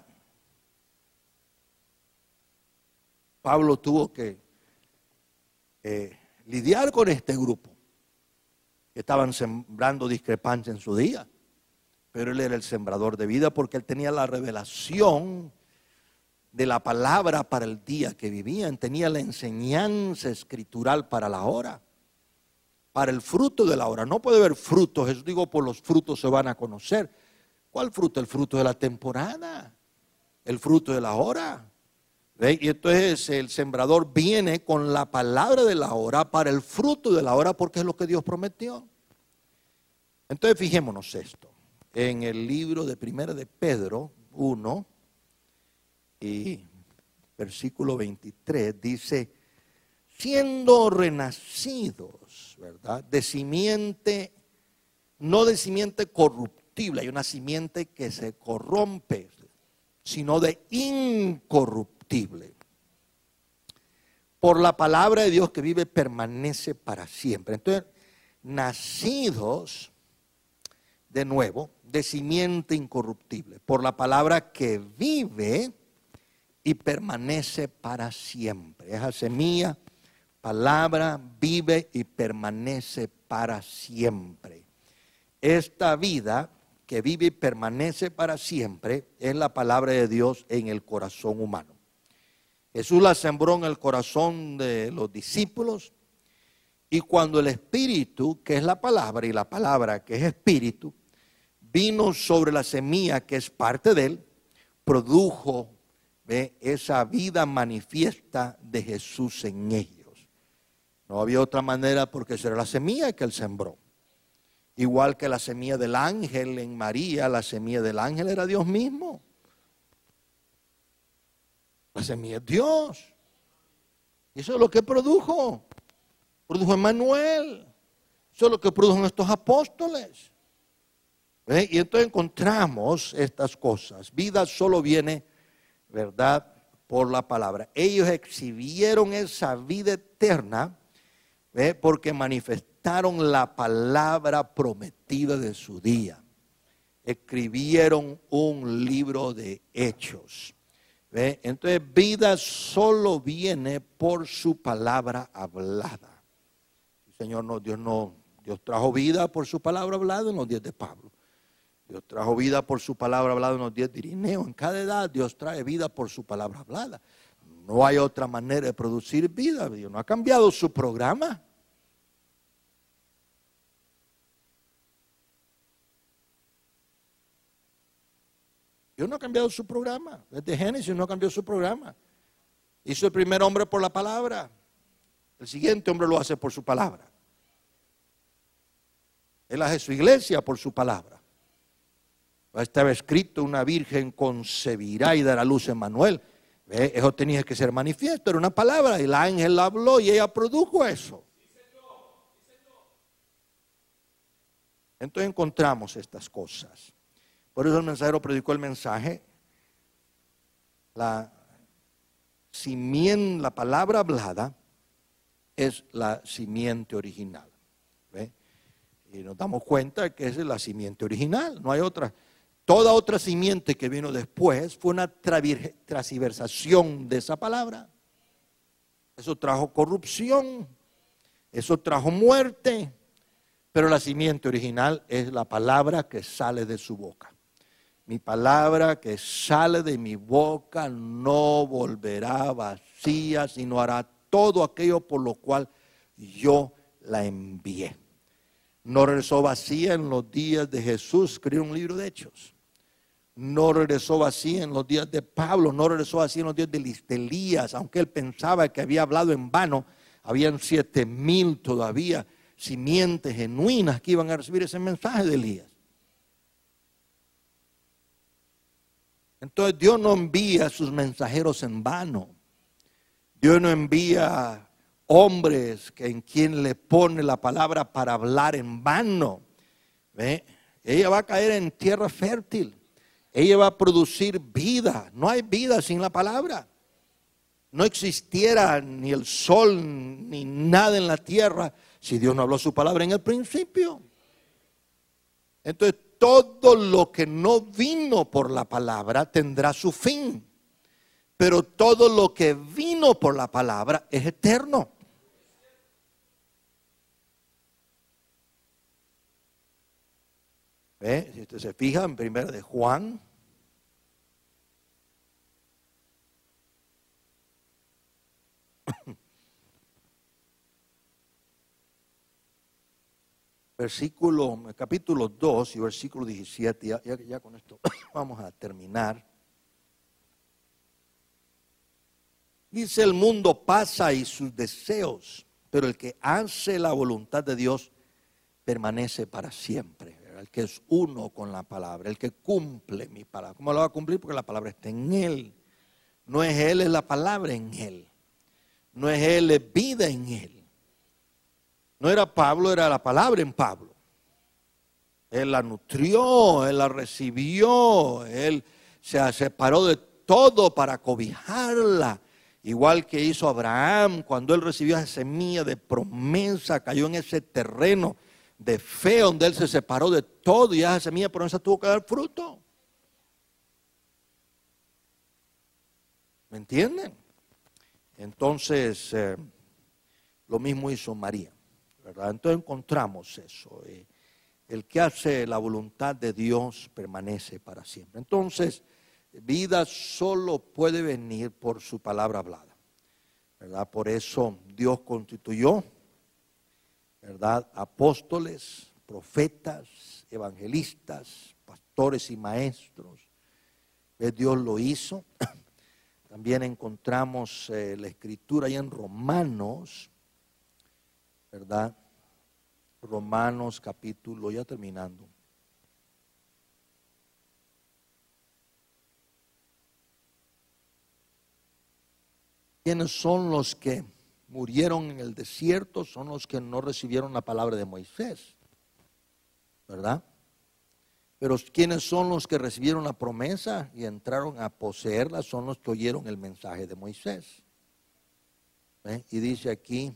[SPEAKER 2] Pablo tuvo que eh, lidiar con este grupo que estaban sembrando discrepancia en su día, pero él era el sembrador de vida porque él tenía la revelación de la palabra para el día que vivían, tenía la enseñanza escritural para la hora, para el fruto de la hora. No puede haber frutos, Jesús digo, por los frutos se van a conocer. ¿Cuál fruto? El fruto de la temporada, el fruto de la hora. ¿Ve? Y entonces el sembrador viene con la palabra de la hora para el fruto de la hora porque es lo que Dios prometió. Entonces fijémonos esto, en el libro de Primera de Pedro uno y versículo veintitrés dice, siendo renacidos, ¿verdad? De simiente, no de simiente corruptible, hay una simiente que se corrompe, sino de incorruptible. Por la palabra de Dios que vive permanece para siempre. Entonces, nacidos de nuevo, de simiente incorruptible, por la palabra que vive y permanece para siempre. Esa semilla, palabra, vive y permanece para siempre. Esta vida que vive y permanece para siempre es la palabra de Dios en el corazón humano. Jesús la sembró en el corazón de los discípulos y cuando el Espíritu, que es la palabra, y la palabra que es Espíritu, vino sobre la semilla que es parte de él, produjo ¿ve? esa vida manifiesta de Jesús en ellos. No había otra manera porque esa era la semilla que él sembró. Igual que la semilla del ángel en María, la semilla del ángel era Dios mismo. La semilla es Dios. Y eso es lo que produjo. Produjo Emmanuel. Eso es lo que produjo estos apóstoles. ¿Ve? Y entonces encontramos estas cosas. Vida solo viene, ¿verdad?, por la palabra. Ellos exhibieron esa vida eterna, ¿ve? Porque manifestaron la palabra prometida de su día. Escribieron un libro de hechos. ¿Ve? Entonces vida solo viene por su palabra hablada. El Señor no, Dios no, Dios trajo vida por su palabra hablada en los días de Pablo. Dios trajo vida por su palabra hablada en los días de Irineo. En cada edad Dios trae vida por su palabra hablada. No hay otra manera de producir vida. Dios no ha cambiado su programa. Dios no ha cambiado su programa. Desde Génesis no ha cambiado su programa. Hizo el primer hombre por la palabra. El siguiente hombre lo hace por su palabra. Él hace su iglesia por su palabra. Estaba escrito, una virgen concebirá y dará luz a Emmanuel. ¿Ve? Eso tenía que ser manifiesto, era una palabra. Y el ángel habló y ella produjo eso. Entonces encontramos estas cosas. Por eso el mensajero predicó el mensaje. La simiente, la palabra hablada es la simiente original. ¿Ve? Y nos damos cuenta que esa es la simiente original, no hay otra. Toda otra simiente que vino después fue una transversación de esa palabra. Eso trajo corrupción, eso trajo muerte, pero la simiente original es la palabra que sale de su boca. Mi palabra que sale de mi boca no volverá vacía, sino hará todo aquello por lo cual yo la envié. No regresó vacía en los días de Jesús, escribió un libro de Hechos. No regresó vacía en los días de Pablo, no regresó vacía en los días de Elías, aunque él pensaba que había hablado en vano, habían siete mil todavía simientes genuinas que iban a recibir ese mensaje de Elías. Entonces Dios no envía a sus mensajeros en vano. Dios no envía hombres que en quien le pone la palabra para hablar en vano. ¿Ve? Ella va a caer en tierra fértil. Ella va a producir vida. No hay vida sin la palabra. No existiera ni el sol ni nada en la tierra si Dios no habló su palabra en el principio. Entonces, todo lo que no vino por la palabra tendrá su fin. Pero todo lo que vino por la palabra es eterno. ¿Ve? Si usted se fija en primera de Juan, versículo, capítulo dos y versículo diecisiete, ya, ya, ya con esto vamos a terminar. Dice: el mundo pasa y sus deseos, pero el que hace la voluntad de Dios permanece para siempre. El que es uno con la palabra, el que cumple mi palabra. ¿Cómo lo va a cumplir? Porque la palabra está en él. No es él, es la palabra en él. No es él, es vida en él. No era Pablo, era la palabra en Pablo. Él la nutrió, él la recibió, él se separó de todo para cobijarla. Igual que hizo Abraham cuando él recibió esa semilla de promesa, cayó en ese terreno de fe donde él se separó de todo y esa semilla de promesa tuvo que dar fruto. ¿Me entienden? Entonces, eh, lo mismo hizo María, ¿verdad? Entonces encontramos eso. Eh, el que hace la voluntad de Dios permanece para siempre. Entonces, vida solo puede venir por su palabra hablada, ¿verdad? Por eso Dios constituyó, ¿verdad?, apóstoles, profetas, evangelistas, pastores y maestros. Dios lo hizo. También encontramos eh, la escritura ahí en Romanos, ¿verdad? Romanos capítulo, ya terminando. ¿Quiénes son los que murieron en el desierto? Son los que no recibieron la palabra de Moisés, ¿verdad? Pero ¿quiénes son los que recibieron la promesa y entraron a poseerla? Son los que oyeron el mensaje de Moisés. ¿Ve? Y dice aquí,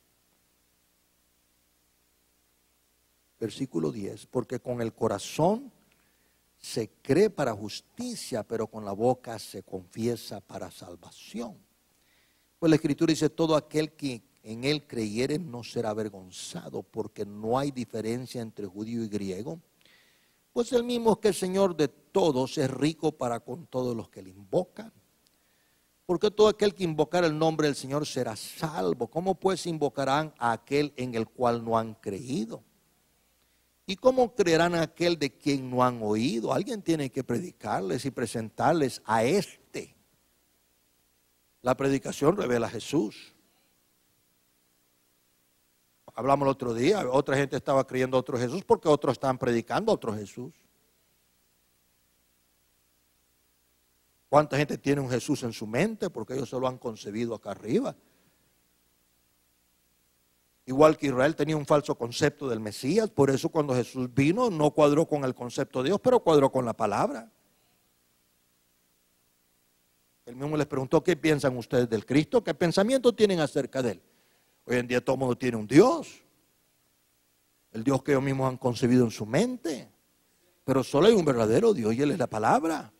[SPEAKER 2] versículo diez, porque con el corazón se cree para justicia, pero con la boca se confiesa para salvación. Pues la Escritura dice: todo aquel que en él creyere no será avergonzado, porque no hay diferencia entre judío y griego. Pues el mismo que el Señor de todos es rico para con todos los que le invocan. Porque todo aquel que invocar el nombre del Señor será salvo. ¿Cómo pues invocarán a aquel en el cual no han creído? ¿Y cómo creerán a aquel de quien no han oído? Alguien tiene que predicarles y presentarles a este. La predicación revela a Jesús. Hablamos el otro día, otra gente estaba creyendo a otro Jesús porque otros estaban predicando a otro Jesús. ¿Cuánta gente tiene un Jesús en su mente? Porque ellos se lo han concebido acá arriba. Igual que Israel tenía un falso concepto del Mesías, por eso cuando Jesús vino no cuadró con el concepto de Dios, pero cuadró con la palabra. Él mismo les preguntó: ¿qué piensan ustedes del Cristo? ¿Qué pensamiento tienen acerca de él? Hoy en día todo el mundo tiene un Dios, el Dios que ellos mismos han concebido en su mente, pero solo hay un verdadero Dios y Él es la palabra.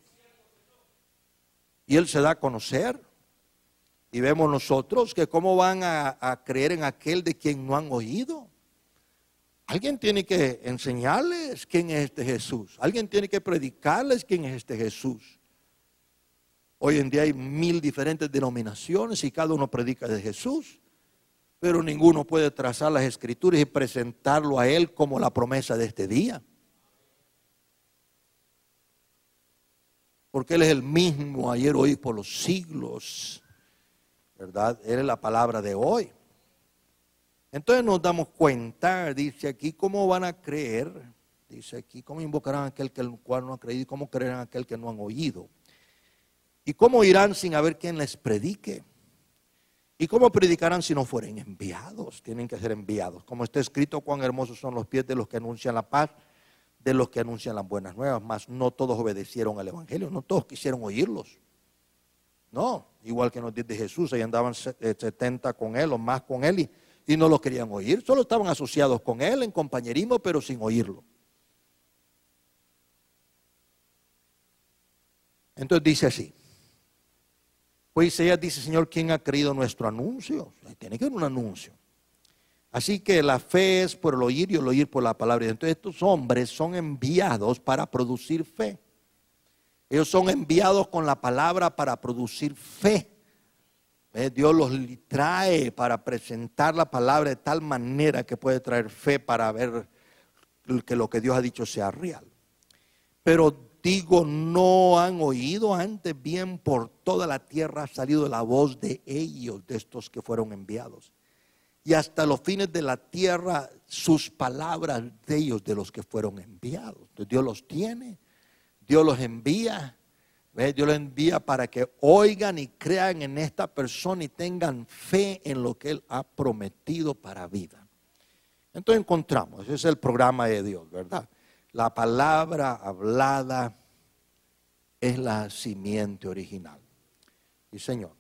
[SPEAKER 2] Y Él se da a conocer. Y vemos nosotros que cómo van a, a creer en aquel de quien no han oído. Alguien tiene que enseñarles quién es este Jesús. Alguien tiene que predicarles quién es este Jesús. Hoy en día hay mil diferentes denominaciones y cada uno predica de Jesús. Pero ninguno puede trazar las escrituras y presentarlo a Él como la promesa de este día. Porque Él es el mismo ayer, hoy, por los siglos. ¿Verdad? Él es la palabra de hoy. Entonces nos damos cuenta, dice aquí, ¿cómo van a creer? Dice aquí, ¿cómo invocarán a aquel que el cual no ha creído? ¿Y cómo creerán a aquel que no han oído? ¿Y cómo irán sin haber quien les predique? ¿Y cómo predicarán si no fueren enviados? Tienen que ser enviados. Como está escrito, cuán hermosos son los pies de los que anuncian la paz, de los que anuncian las buenas nuevas. Mas no todos obedecieron al evangelio, no todos quisieron oírlos. No, igual que nos dice Jesús, ahí andaban setenta con él o más con él y, y no lo querían oír. Solo estaban asociados con él en compañerismo, pero sin oírlo. Entonces dice así. Pues Isaías dice, Señor, ¿quién ha creído nuestro anuncio? Tiene que haber un anuncio. Así que la fe es por el oír y el oír por la palabra. Entonces estos hombres son enviados para producir fe. Ellos son enviados con la palabra para producir fe. ¿Eh? Dios los trae para presentar la palabra de tal manera que puede traer fe para ver que lo que Dios ha dicho sea real. Pero digo, no han oído antes bien por toda la tierra ha salido la voz de ellos, de estos que fueron enviados. Y hasta los fines de la tierra sus palabras de ellos, de los que fueron enviados. Entonces Dios los tiene, Dios los envía. ¿Ves? Dios los envía para que oigan y crean en esta persona y tengan fe en lo que Él ha prometido para vida. Entonces encontramos, ese es el programa de Dios, ¿verdad? La palabra hablada es la simiente original. Y Señor,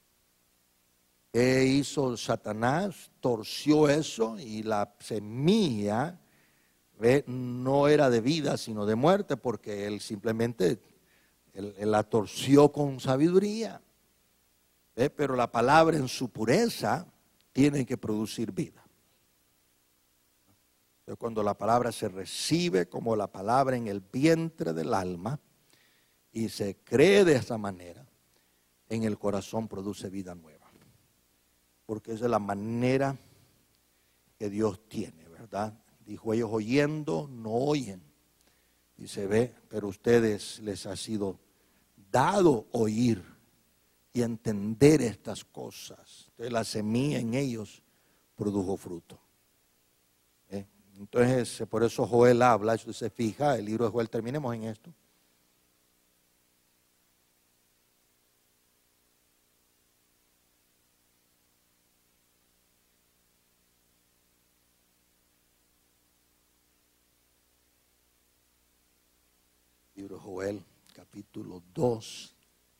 [SPEAKER 2] ¿qué hizo Satanás? Torció eso y la semilla, ¿ve? No era de vida sino de muerte, porque él simplemente él, él la torció con sabiduría. ¿Ve? Pero la palabra en su pureza tiene que producir vida. Entonces, cuando la palabra se recibe como la palabra en el vientre del alma y se cree de esa manera, en el corazón produce vida nueva. Porque esa es la manera que Dios tiene, ¿verdad? Dijo, ellos oyendo no oyen. Y se ve, pero a ustedes les ha sido dado oír y entender estas cosas. Entonces la semilla en ellos produjo fruto. ¿Eh? Entonces, por eso Joel habla, si se fija, el libro de Joel, terminemos en esto. Libro de Joel, capítulo dos.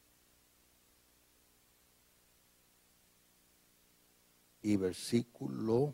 [SPEAKER 2] Y versículo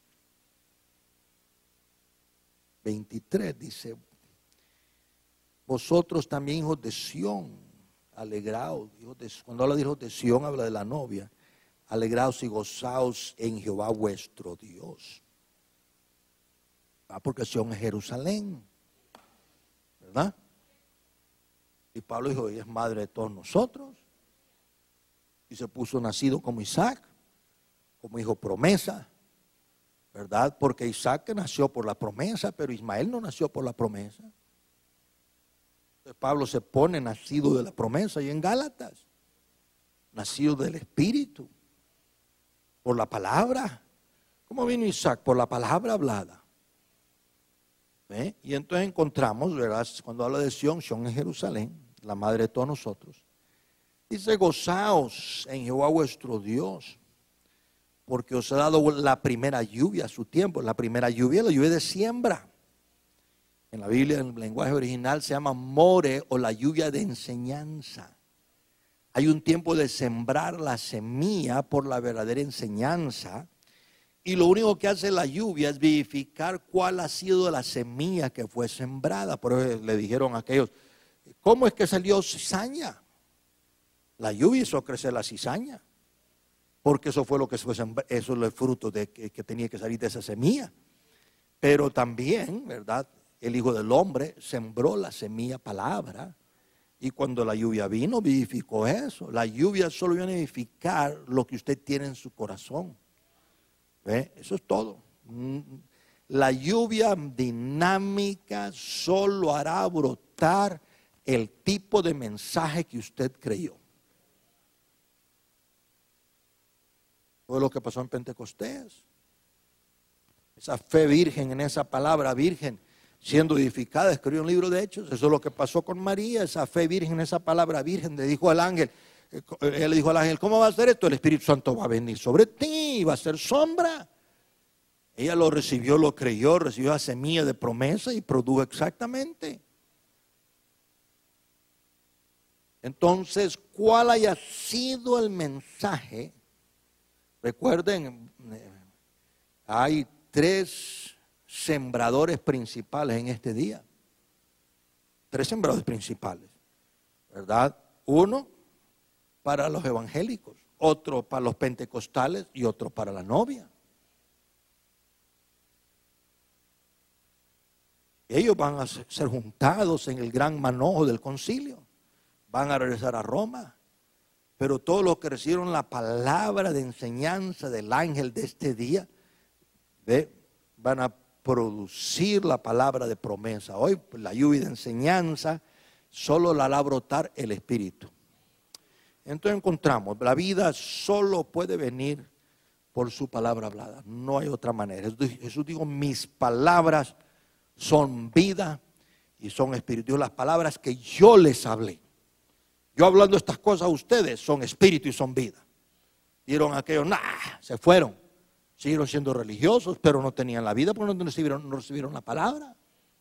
[SPEAKER 2] veintitrés dice, vosotros también hijos de Sión, alegraos, hijos de, cuando habla de hijos de Sión habla de la novia, alegraos y gozaos en Jehová vuestro Dios. Ah, porque Sión es Jerusalén, ¿verdad? Y Pablo dijo, ella es madre de todos nosotros. Y se puso nacido como Isaac, como hijo promesa, ¿verdad? Porque Isaac nació por la promesa, pero Ismael no nació por la promesa. Entonces Pablo se pone nacido de la promesa y en Gálatas, nacido del Espíritu, por la palabra. ¿Cómo vino Isaac? Por la palabra hablada. ¿Eh? Y entonces encontramos, ¿verdad? Cuando habla de Sión, Sión es Jerusalén, la madre de todos nosotros. Dice, gozaos en Jehová vuestro Dios, porque os ha dado la primera lluvia a su tiempo. La primera lluvia, la lluvia de siembra. En la Biblia, en el lenguaje original, se llama more o la lluvia de enseñanza. Hay un tiempo de sembrar la semilla por la verdadera enseñanza. Y lo único que hace la lluvia es verificar cuál ha sido la semilla que fue sembrada. Por eso le dijeron a aquellos, ¿cómo es que salió cizaña? La lluvia hizo crecer la cizaña. Porque eso fue lo que fue sembrado, eso es el fruto de que, que tenía que salir de esa semilla. Pero también, ¿verdad? El Hijo del Hombre sembró la semilla palabra. Y cuando la lluvia vino, vivificó eso. La lluvia solo viene a vivificar lo que usted tiene en su corazón. ¿Ve? Eso es todo. La lluvia dinámica solo hará brotar el tipo de mensaje que usted creyó. Fue lo que pasó en Pentecostés. Esa fe virgen en esa palabra virgen siendo edificada, escribió un libro de Hechos. Eso es lo que pasó con María, esa fe virgen en esa palabra virgen. Le dijo al ángel, él le dijo al ángel, ¿cómo va a ser esto? El Espíritu Santo va a venir sobre ti, va a ser sombra. Ella lo recibió, lo creyó, recibió la semilla de promesa y produjo exactamente. Entonces, ¿cuál haya sido el mensaje? Recuerden, hay tres sembradores principales en este día. Tres sembradores principales. ¿verdad? Uno para los evangélicos, otro para los pentecostales y otro para la novia. Ellos van a ser juntados en el gran manojo del concilio. Van a regresar a Roma. Pero todos los que recibieron la palabra de enseñanza del ángel de este día, ¿ve? Van a producir la palabra de promesa. Hoy la lluvia de enseñanza solo la hará brotar el Espíritu. Entonces encontramos, la vida solo puede venir por su palabra hablada. No hay otra manera. Jesús dijo, mis palabras son vida y son espíritu. Las palabras que yo les hablé. Yo hablando estas cosas a ustedes son espíritu y son vida. Dieron aquellos, nah, se fueron. Siguieron siendo religiosos, pero no tenían la vida porque no recibieron, no recibieron la palabra.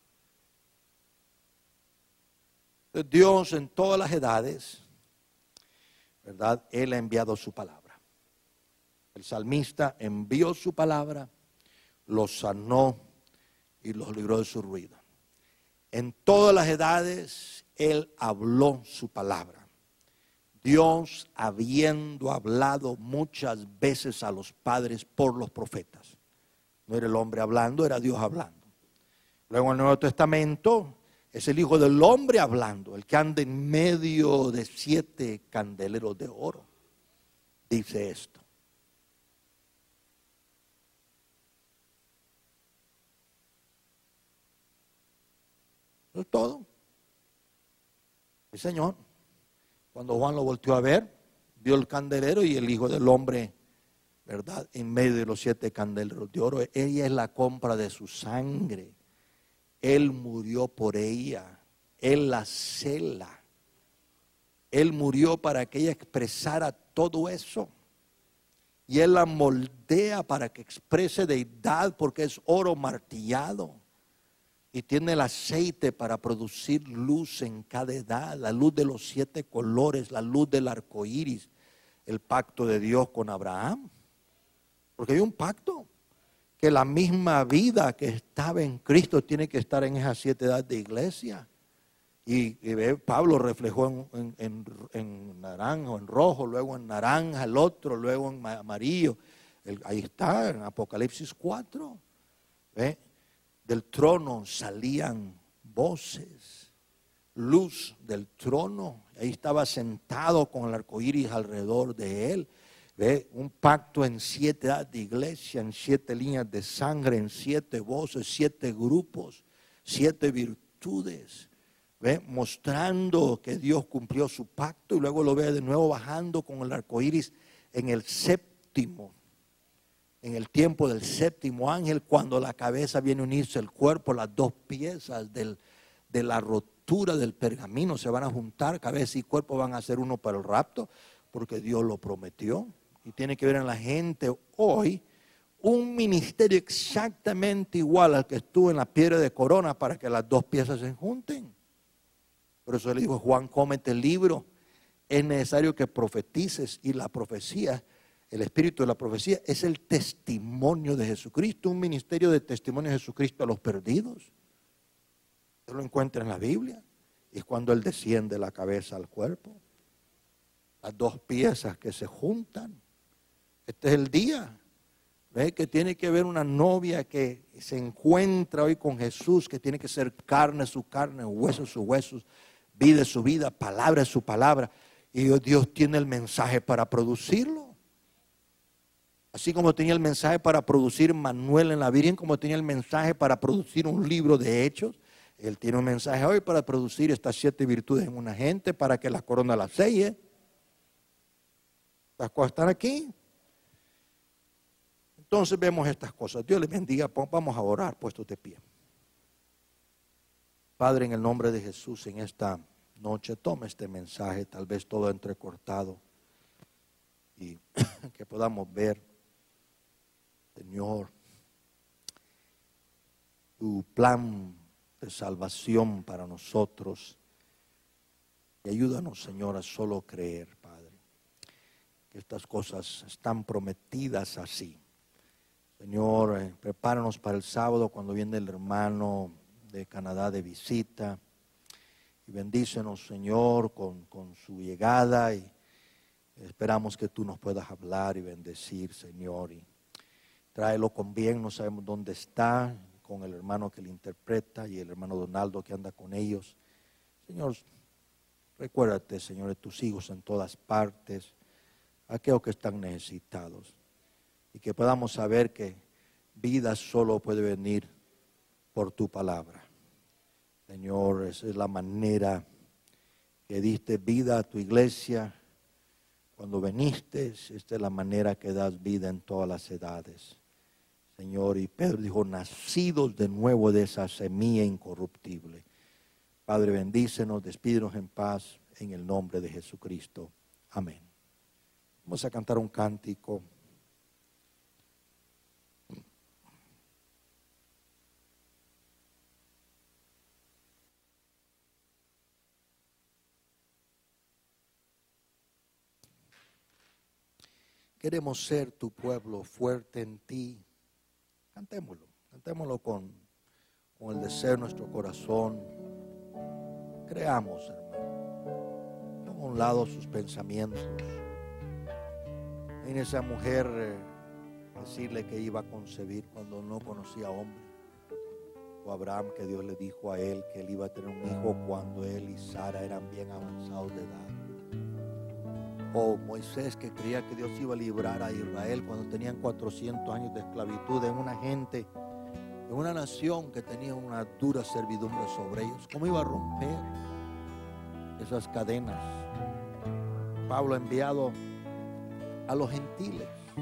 [SPEAKER 2] Dios en todas las edades, ¿verdad? Él ha enviado su palabra. El salmista envió su palabra, los sanó y los libró de su ruina. En todas las edades, Él habló su palabra. Dios habiendo hablado muchas veces a los padres por los profetas. No era el hombre hablando, era Dios hablando. Luego en el Nuevo Testamento es el Hijo del Hombre hablando, el que anda en medio de siete candeleros de oro. Dice esto. Eso es todo. El Señor, cuando Juan lo volteó a ver, vio el candelero y el Hijo del Hombre, ¿verdad? En medio de los siete candeleros de oro. Ella es la compra de su sangre. Él murió por ella. Él la cela. Él murió para que ella expresara todo eso. Y Él la moldea para que exprese deidad porque es oro martillado. Y tiene el aceite para producir luz en cada edad, la luz de los siete colores, la luz del arco iris, el pacto de Dios con Abraham. Porque hay un pacto que la misma vida que estaba en Cristo tiene que estar en esas siete edades de iglesia. Y, y Pablo reflejó en, en, en, en naranja, en rojo, luego en naranja, el otro, luego en amarillo. El, ahí está, en Apocalipsis cuatro. ¿Ve? Del trono salían voces, luz del trono. Ahí estaba sentado con el arco iris alrededor de él. ¿Ve? Un pacto en siete edades de iglesia, en siete líneas de sangre, en siete voces, siete grupos, siete virtudes. ¿Ve? Mostrando que Dios cumplió su pacto y luego lo ve de nuevo bajando con el arco iris en el séptimo. En el tiempo del séptimo ángel, cuando la cabeza viene a unirse al cuerpo, las dos piezas del, de la rotura del pergamino se van a juntar, cabeza y cuerpo van a ser uno para el rapto, porque Dios lo prometió. Y tiene que ver en la gente hoy un ministerio exactamente igual al que estuvo en la piedra de corona para que las dos piezas se junten. Por eso le dijo Juan, cómete el libro, es necesario que profetices, y la profecía, el espíritu de la profecía es el testimonio de Jesucristo, un ministerio de testimonio de Jesucristo a los perdidos. Usted lo encuentra en la Biblia. Y es cuando Él desciende la cabeza al cuerpo. Las dos piezas que se juntan. Este es el día. ¿Ve? Que tiene que haber una novia que se encuentra hoy con Jesús, que tiene que ser carne su carne, huesos sus huesos, vida su vida, palabra su palabra. Y Dios tiene el mensaje para producirlo. Así como tenía el mensaje para producir Manuel en la Virgen, como tenía el mensaje para producir un libro de hechos, Él tiene un mensaje hoy para producir estas siete virtudes en una gente, para que la corona la selle. Las cosas están aquí. Entonces vemos estas cosas. Dios les bendiga. Vamos a orar puestos de pie. Padre, en el nombre de Jesús, en esta noche, toma este mensaje, tal vez todo entrecortado, y que podamos ver, Señor, tu plan de salvación para nosotros. Y ayúdanos, Señor, a solo creer, Padre, que estas cosas están prometidas así. Señor, eh, prepáranos para el sábado cuando viene el hermano de Canadá de visita. Y bendícenos, Señor, con, con su llegada, y esperamos que tú nos puedas hablar y bendecir, Señor. Y tráelo con bien, no sabemos dónde está, con el hermano que le interpreta y el hermano Donaldo que anda con ellos. Señor, recuérdate, Señor, de tus hijos en todas partes, aquellos que están necesitados. Y que podamos saber que vida solo puede venir por tu palabra. Señor, esa es la manera que diste vida a tu iglesia. Cuando viniste, esta es la manera que das vida en todas las edades. Señor, y Pedro dijo, nacidos de nuevo de esa semilla incorruptible. Padre, bendícenos, despídenos en paz, en el nombre de Jesucristo. Amén. Vamos a cantar un cántico. Queremos ser tu pueblo fuerte en ti. Cantémoslo, cantémoslo con, con el deseo de nuestro corazón. Creamos, hermano. Ponga a un lado sus pensamientos. En esa mujer eh, decirle que iba a concebir cuando no conocía hombre. O Abraham, que Dios le dijo a él que él iba a tener un hijo cuando él y Sara eran bien avanzados de edad. O Moisés, que creía que Dios iba a librar a Israel cuando tenían cuatrocientos años de esclavitud en una gente, en una nación que tenía una dura servidumbre sobre ellos. ¿Cómo iba a romper esas cadenas? Pablo ha enviado a los gentiles,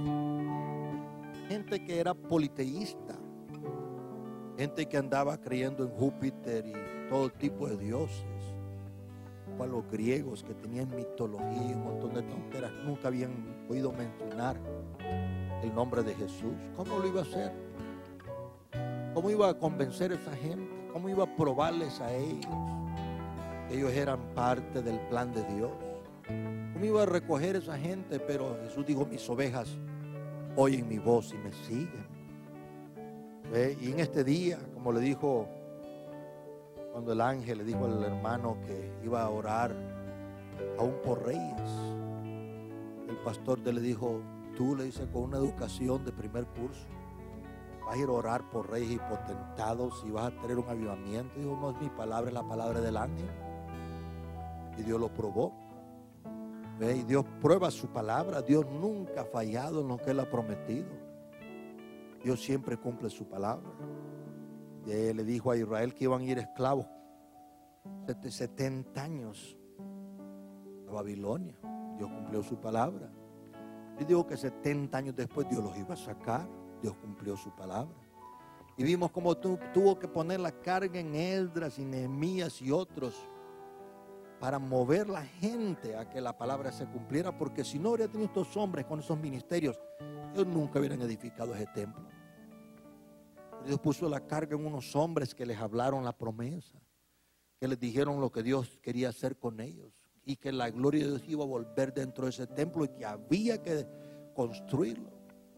[SPEAKER 2] gente que era politeísta, gente que andaba creyendo en Júpiter y todo tipo de dioses. A los griegos que tenían mitología y un montón de tonteras, nunca habían oído mencionar el nombre de Jesús. ¿Cómo lo iba a hacer? ¿Cómo iba a convencer a esa gente? ¿Cómo iba a probarles a ellos que ellos eran parte del plan de Dios? ¿Cómo iba a recoger a esa gente? Pero Jesús dijo, mis ovejas oyen mi voz y me siguen. ¿Ve? Y en este día, como le dijo cuando el ángel le dijo al hermano que iba a orar aún por reyes, el pastor le dijo, tú, le dice, con una educación de primer curso, vas a ir a orar por reyes y potentados y vas a tener un avivamiento. Dijo, no es mi palabra, es la palabra del ángel. Y Dios lo probó. ¿Ve? Y Dios prueba su palabra. Dios nunca ha fallado en lo que Él ha prometido. Dios siempre cumple su palabra. Y Él le dijo a Israel que iban a ir esclavos setenta años a Babilonia. Dios cumplió su palabra. Y dijo que setenta años después Dios los iba a sacar. Dios cumplió su palabra. Y vimos cómo tu, tuvo que poner la carga en Esdras y Nehemías y otros para mover la gente a que la palabra se cumpliera, porque si no habría tenido estos hombres con esos ministerios, ellos nunca hubieran edificado ese templo. Dios puso la carga en unos hombres que les hablaron la promesa, que les dijeron lo que Dios quería hacer con ellos y que la gloria de Dios iba a volver dentro de ese templo y que había que construirlo.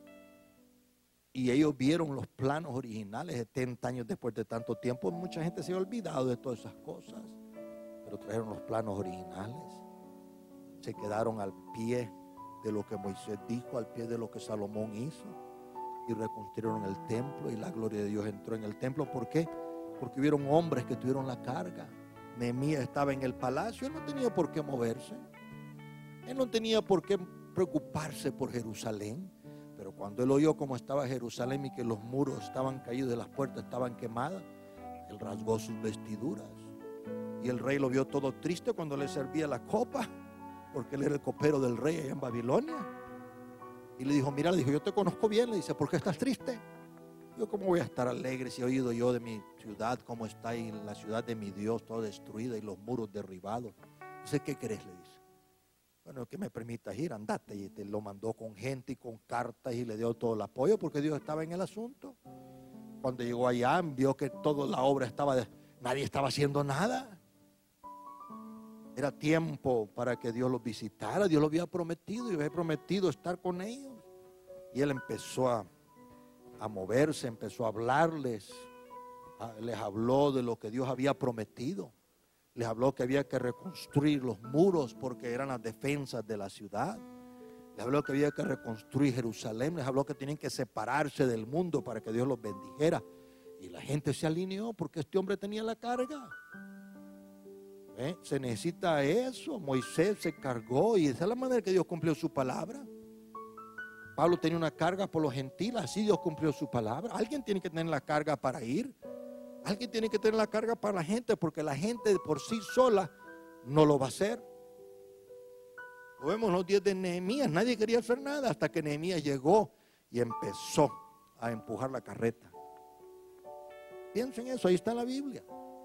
[SPEAKER 2] Y ellos vieron los planos originales setenta años después de tanto tiempo. Mucha gente se ha olvidado de todas esas cosas, pero trajeron los planos originales. Se quedaron al pie de lo que Moisés dijo, al pie de lo que Salomón hizo, y reconstruyeron el templo y la gloria de Dios entró en el templo. ¿Por qué? Porque hubieron hombres que tuvieron la carga. Nehemías estaba en el palacio, él no tenía por qué moverse, él no tenía por qué preocuparse por Jerusalén, pero cuando él oyó cómo estaba Jerusalén y que los muros estaban caídos y las puertas estaban quemadas, él rasgó sus vestiduras. Y el rey lo vio todo triste cuando le servía la copa, porque él era el copero del rey allá en Babilonia. Y le dijo, mira, le dijo, yo te conozco bien. Le dice, ¿por qué estás triste? Yo, ¿cómo voy a estar alegre si he oído yo de mi ciudad, cómo está ahí la ciudad de mi Dios, toda destruida y los muros derribados? Dice, ¿qué crees? Le dice, bueno, que me permitas ir, andate. Y te lo mandó con gente y con cartas y le dio todo el apoyo porque Dios estaba en el asunto. Cuando llegó allá, vio que toda la obra estaba, de, nadie estaba haciendo nada. Era tiempo para que Dios los visitara. Dios lo había prometido y había prometido estar con ellos. Y él empezó a, a moverse, empezó a hablarles. A, les habló de lo que Dios había prometido. Les habló que había que reconstruir los muros porque eran las defensas de la ciudad. Les habló que había que reconstruir Jerusalén. Les habló que tenían que separarse del mundo para que Dios los bendijera. Y la gente se alineó porque este hombre tenía la carga. ¿Eh? Se necesita eso. Moisés se cargó y esa es la manera que Dios cumplió su palabra. Pablo tenía una carga por los gentiles, así Dios cumplió su palabra. Alguien tiene que tener la carga para ir. Alguien tiene que tener la carga para la gente, porque la gente por sí sola no lo va a hacer. Lo vemos en los días de Nehemías, nadie quería hacer nada hasta que Nehemías llegó y empezó a empujar la carreta. Piensen en eso, ahí está en la Biblia.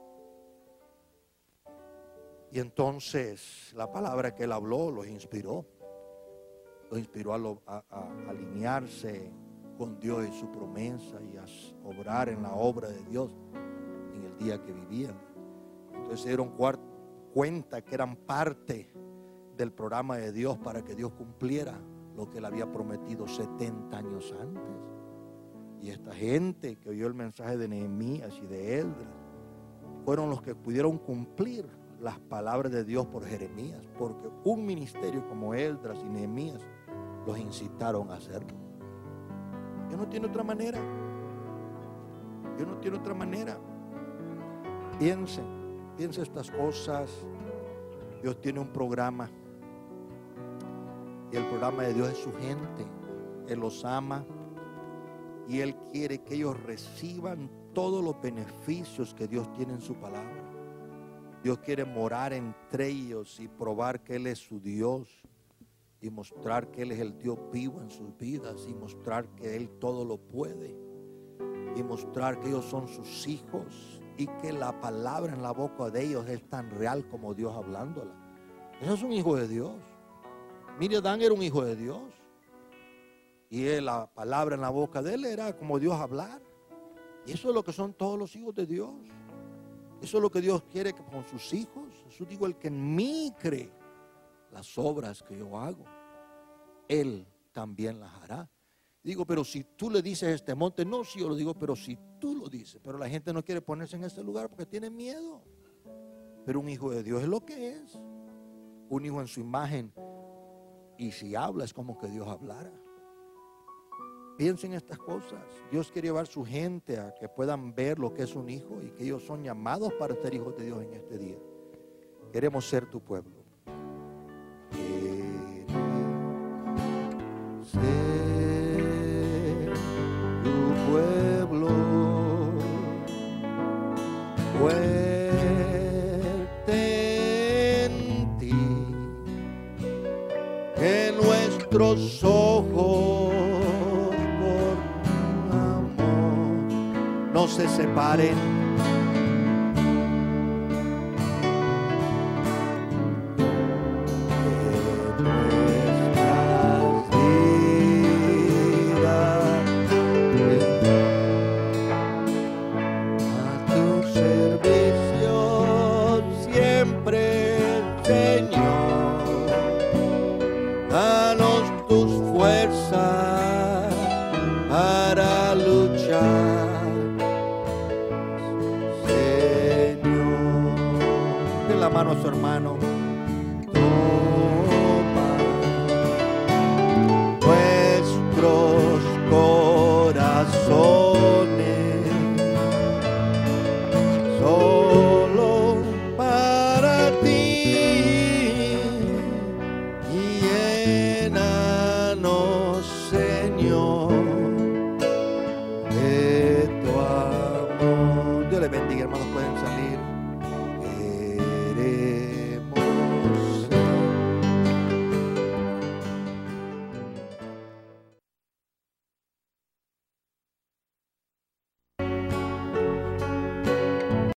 [SPEAKER 2] Y entonces la palabra que él habló los inspiró. Los inspiró a, lo, a, a alinearse con Dios y su promesa y a obrar en la obra de Dios en el día que vivían. Entonces se dieron cuenta que eran parte del programa de Dios para que Dios cumpliera lo que él había prometido setenta años antes. Y esta gente que oyó el mensaje de Nehemías y de Esdras fueron los que pudieron cumplir las palabras de Dios por Jeremías, porque un ministerio como Esdras y Nehemías los incitaron a hacerlo. Dios no tiene otra manera. Dios no tiene otra manera. Piensen, piensen estas cosas. Dios tiene un programa. Y el programa de Dios es su gente. Él los ama. Y Él quiere que ellos reciban todos los beneficios que Dios tiene en su palabra. Dios quiere morar entre ellos y probar que Él es su Dios. Y mostrar que Él es el Dios vivo en sus vidas. Y mostrar que Él todo lo puede. Y mostrar que ellos son sus hijos. Y que la palabra en la boca de ellos es tan real como Dios hablándola. Eso es un hijo de Dios. Mire, Adán era un hijo de Dios. Y él, la palabra en la boca de él era como Dios hablar. Y eso es lo que son todos los hijos de Dios. Eso es lo que Dios quiere que con sus hijos. Eso digo, el que en mí cree las obras que yo hago, Él también las hará. Digo, pero si tú le dices a este monte, no, si yo lo digo, pero si tú lo dices. Pero la gente no quiere ponerse en ese lugar porque tiene miedo. Pero un hijo de Dios es lo que es. Un hijo en su imagen. Y si habla es como que Dios hablara. Piensen en estas cosas. Dios quiere llevar a su gente a que puedan ver lo que es un hijo y que ellos son llamados para ser hijos de Dios en este día. Queremos ser tu pueblo. Queremos ser tu pueblo, fuerte en ti, que nuestros ojos no se separen. Que nuestras vidas a tu servicio siempre, Señor. Danos tus fuerzas para luchar. La mano a su hermano.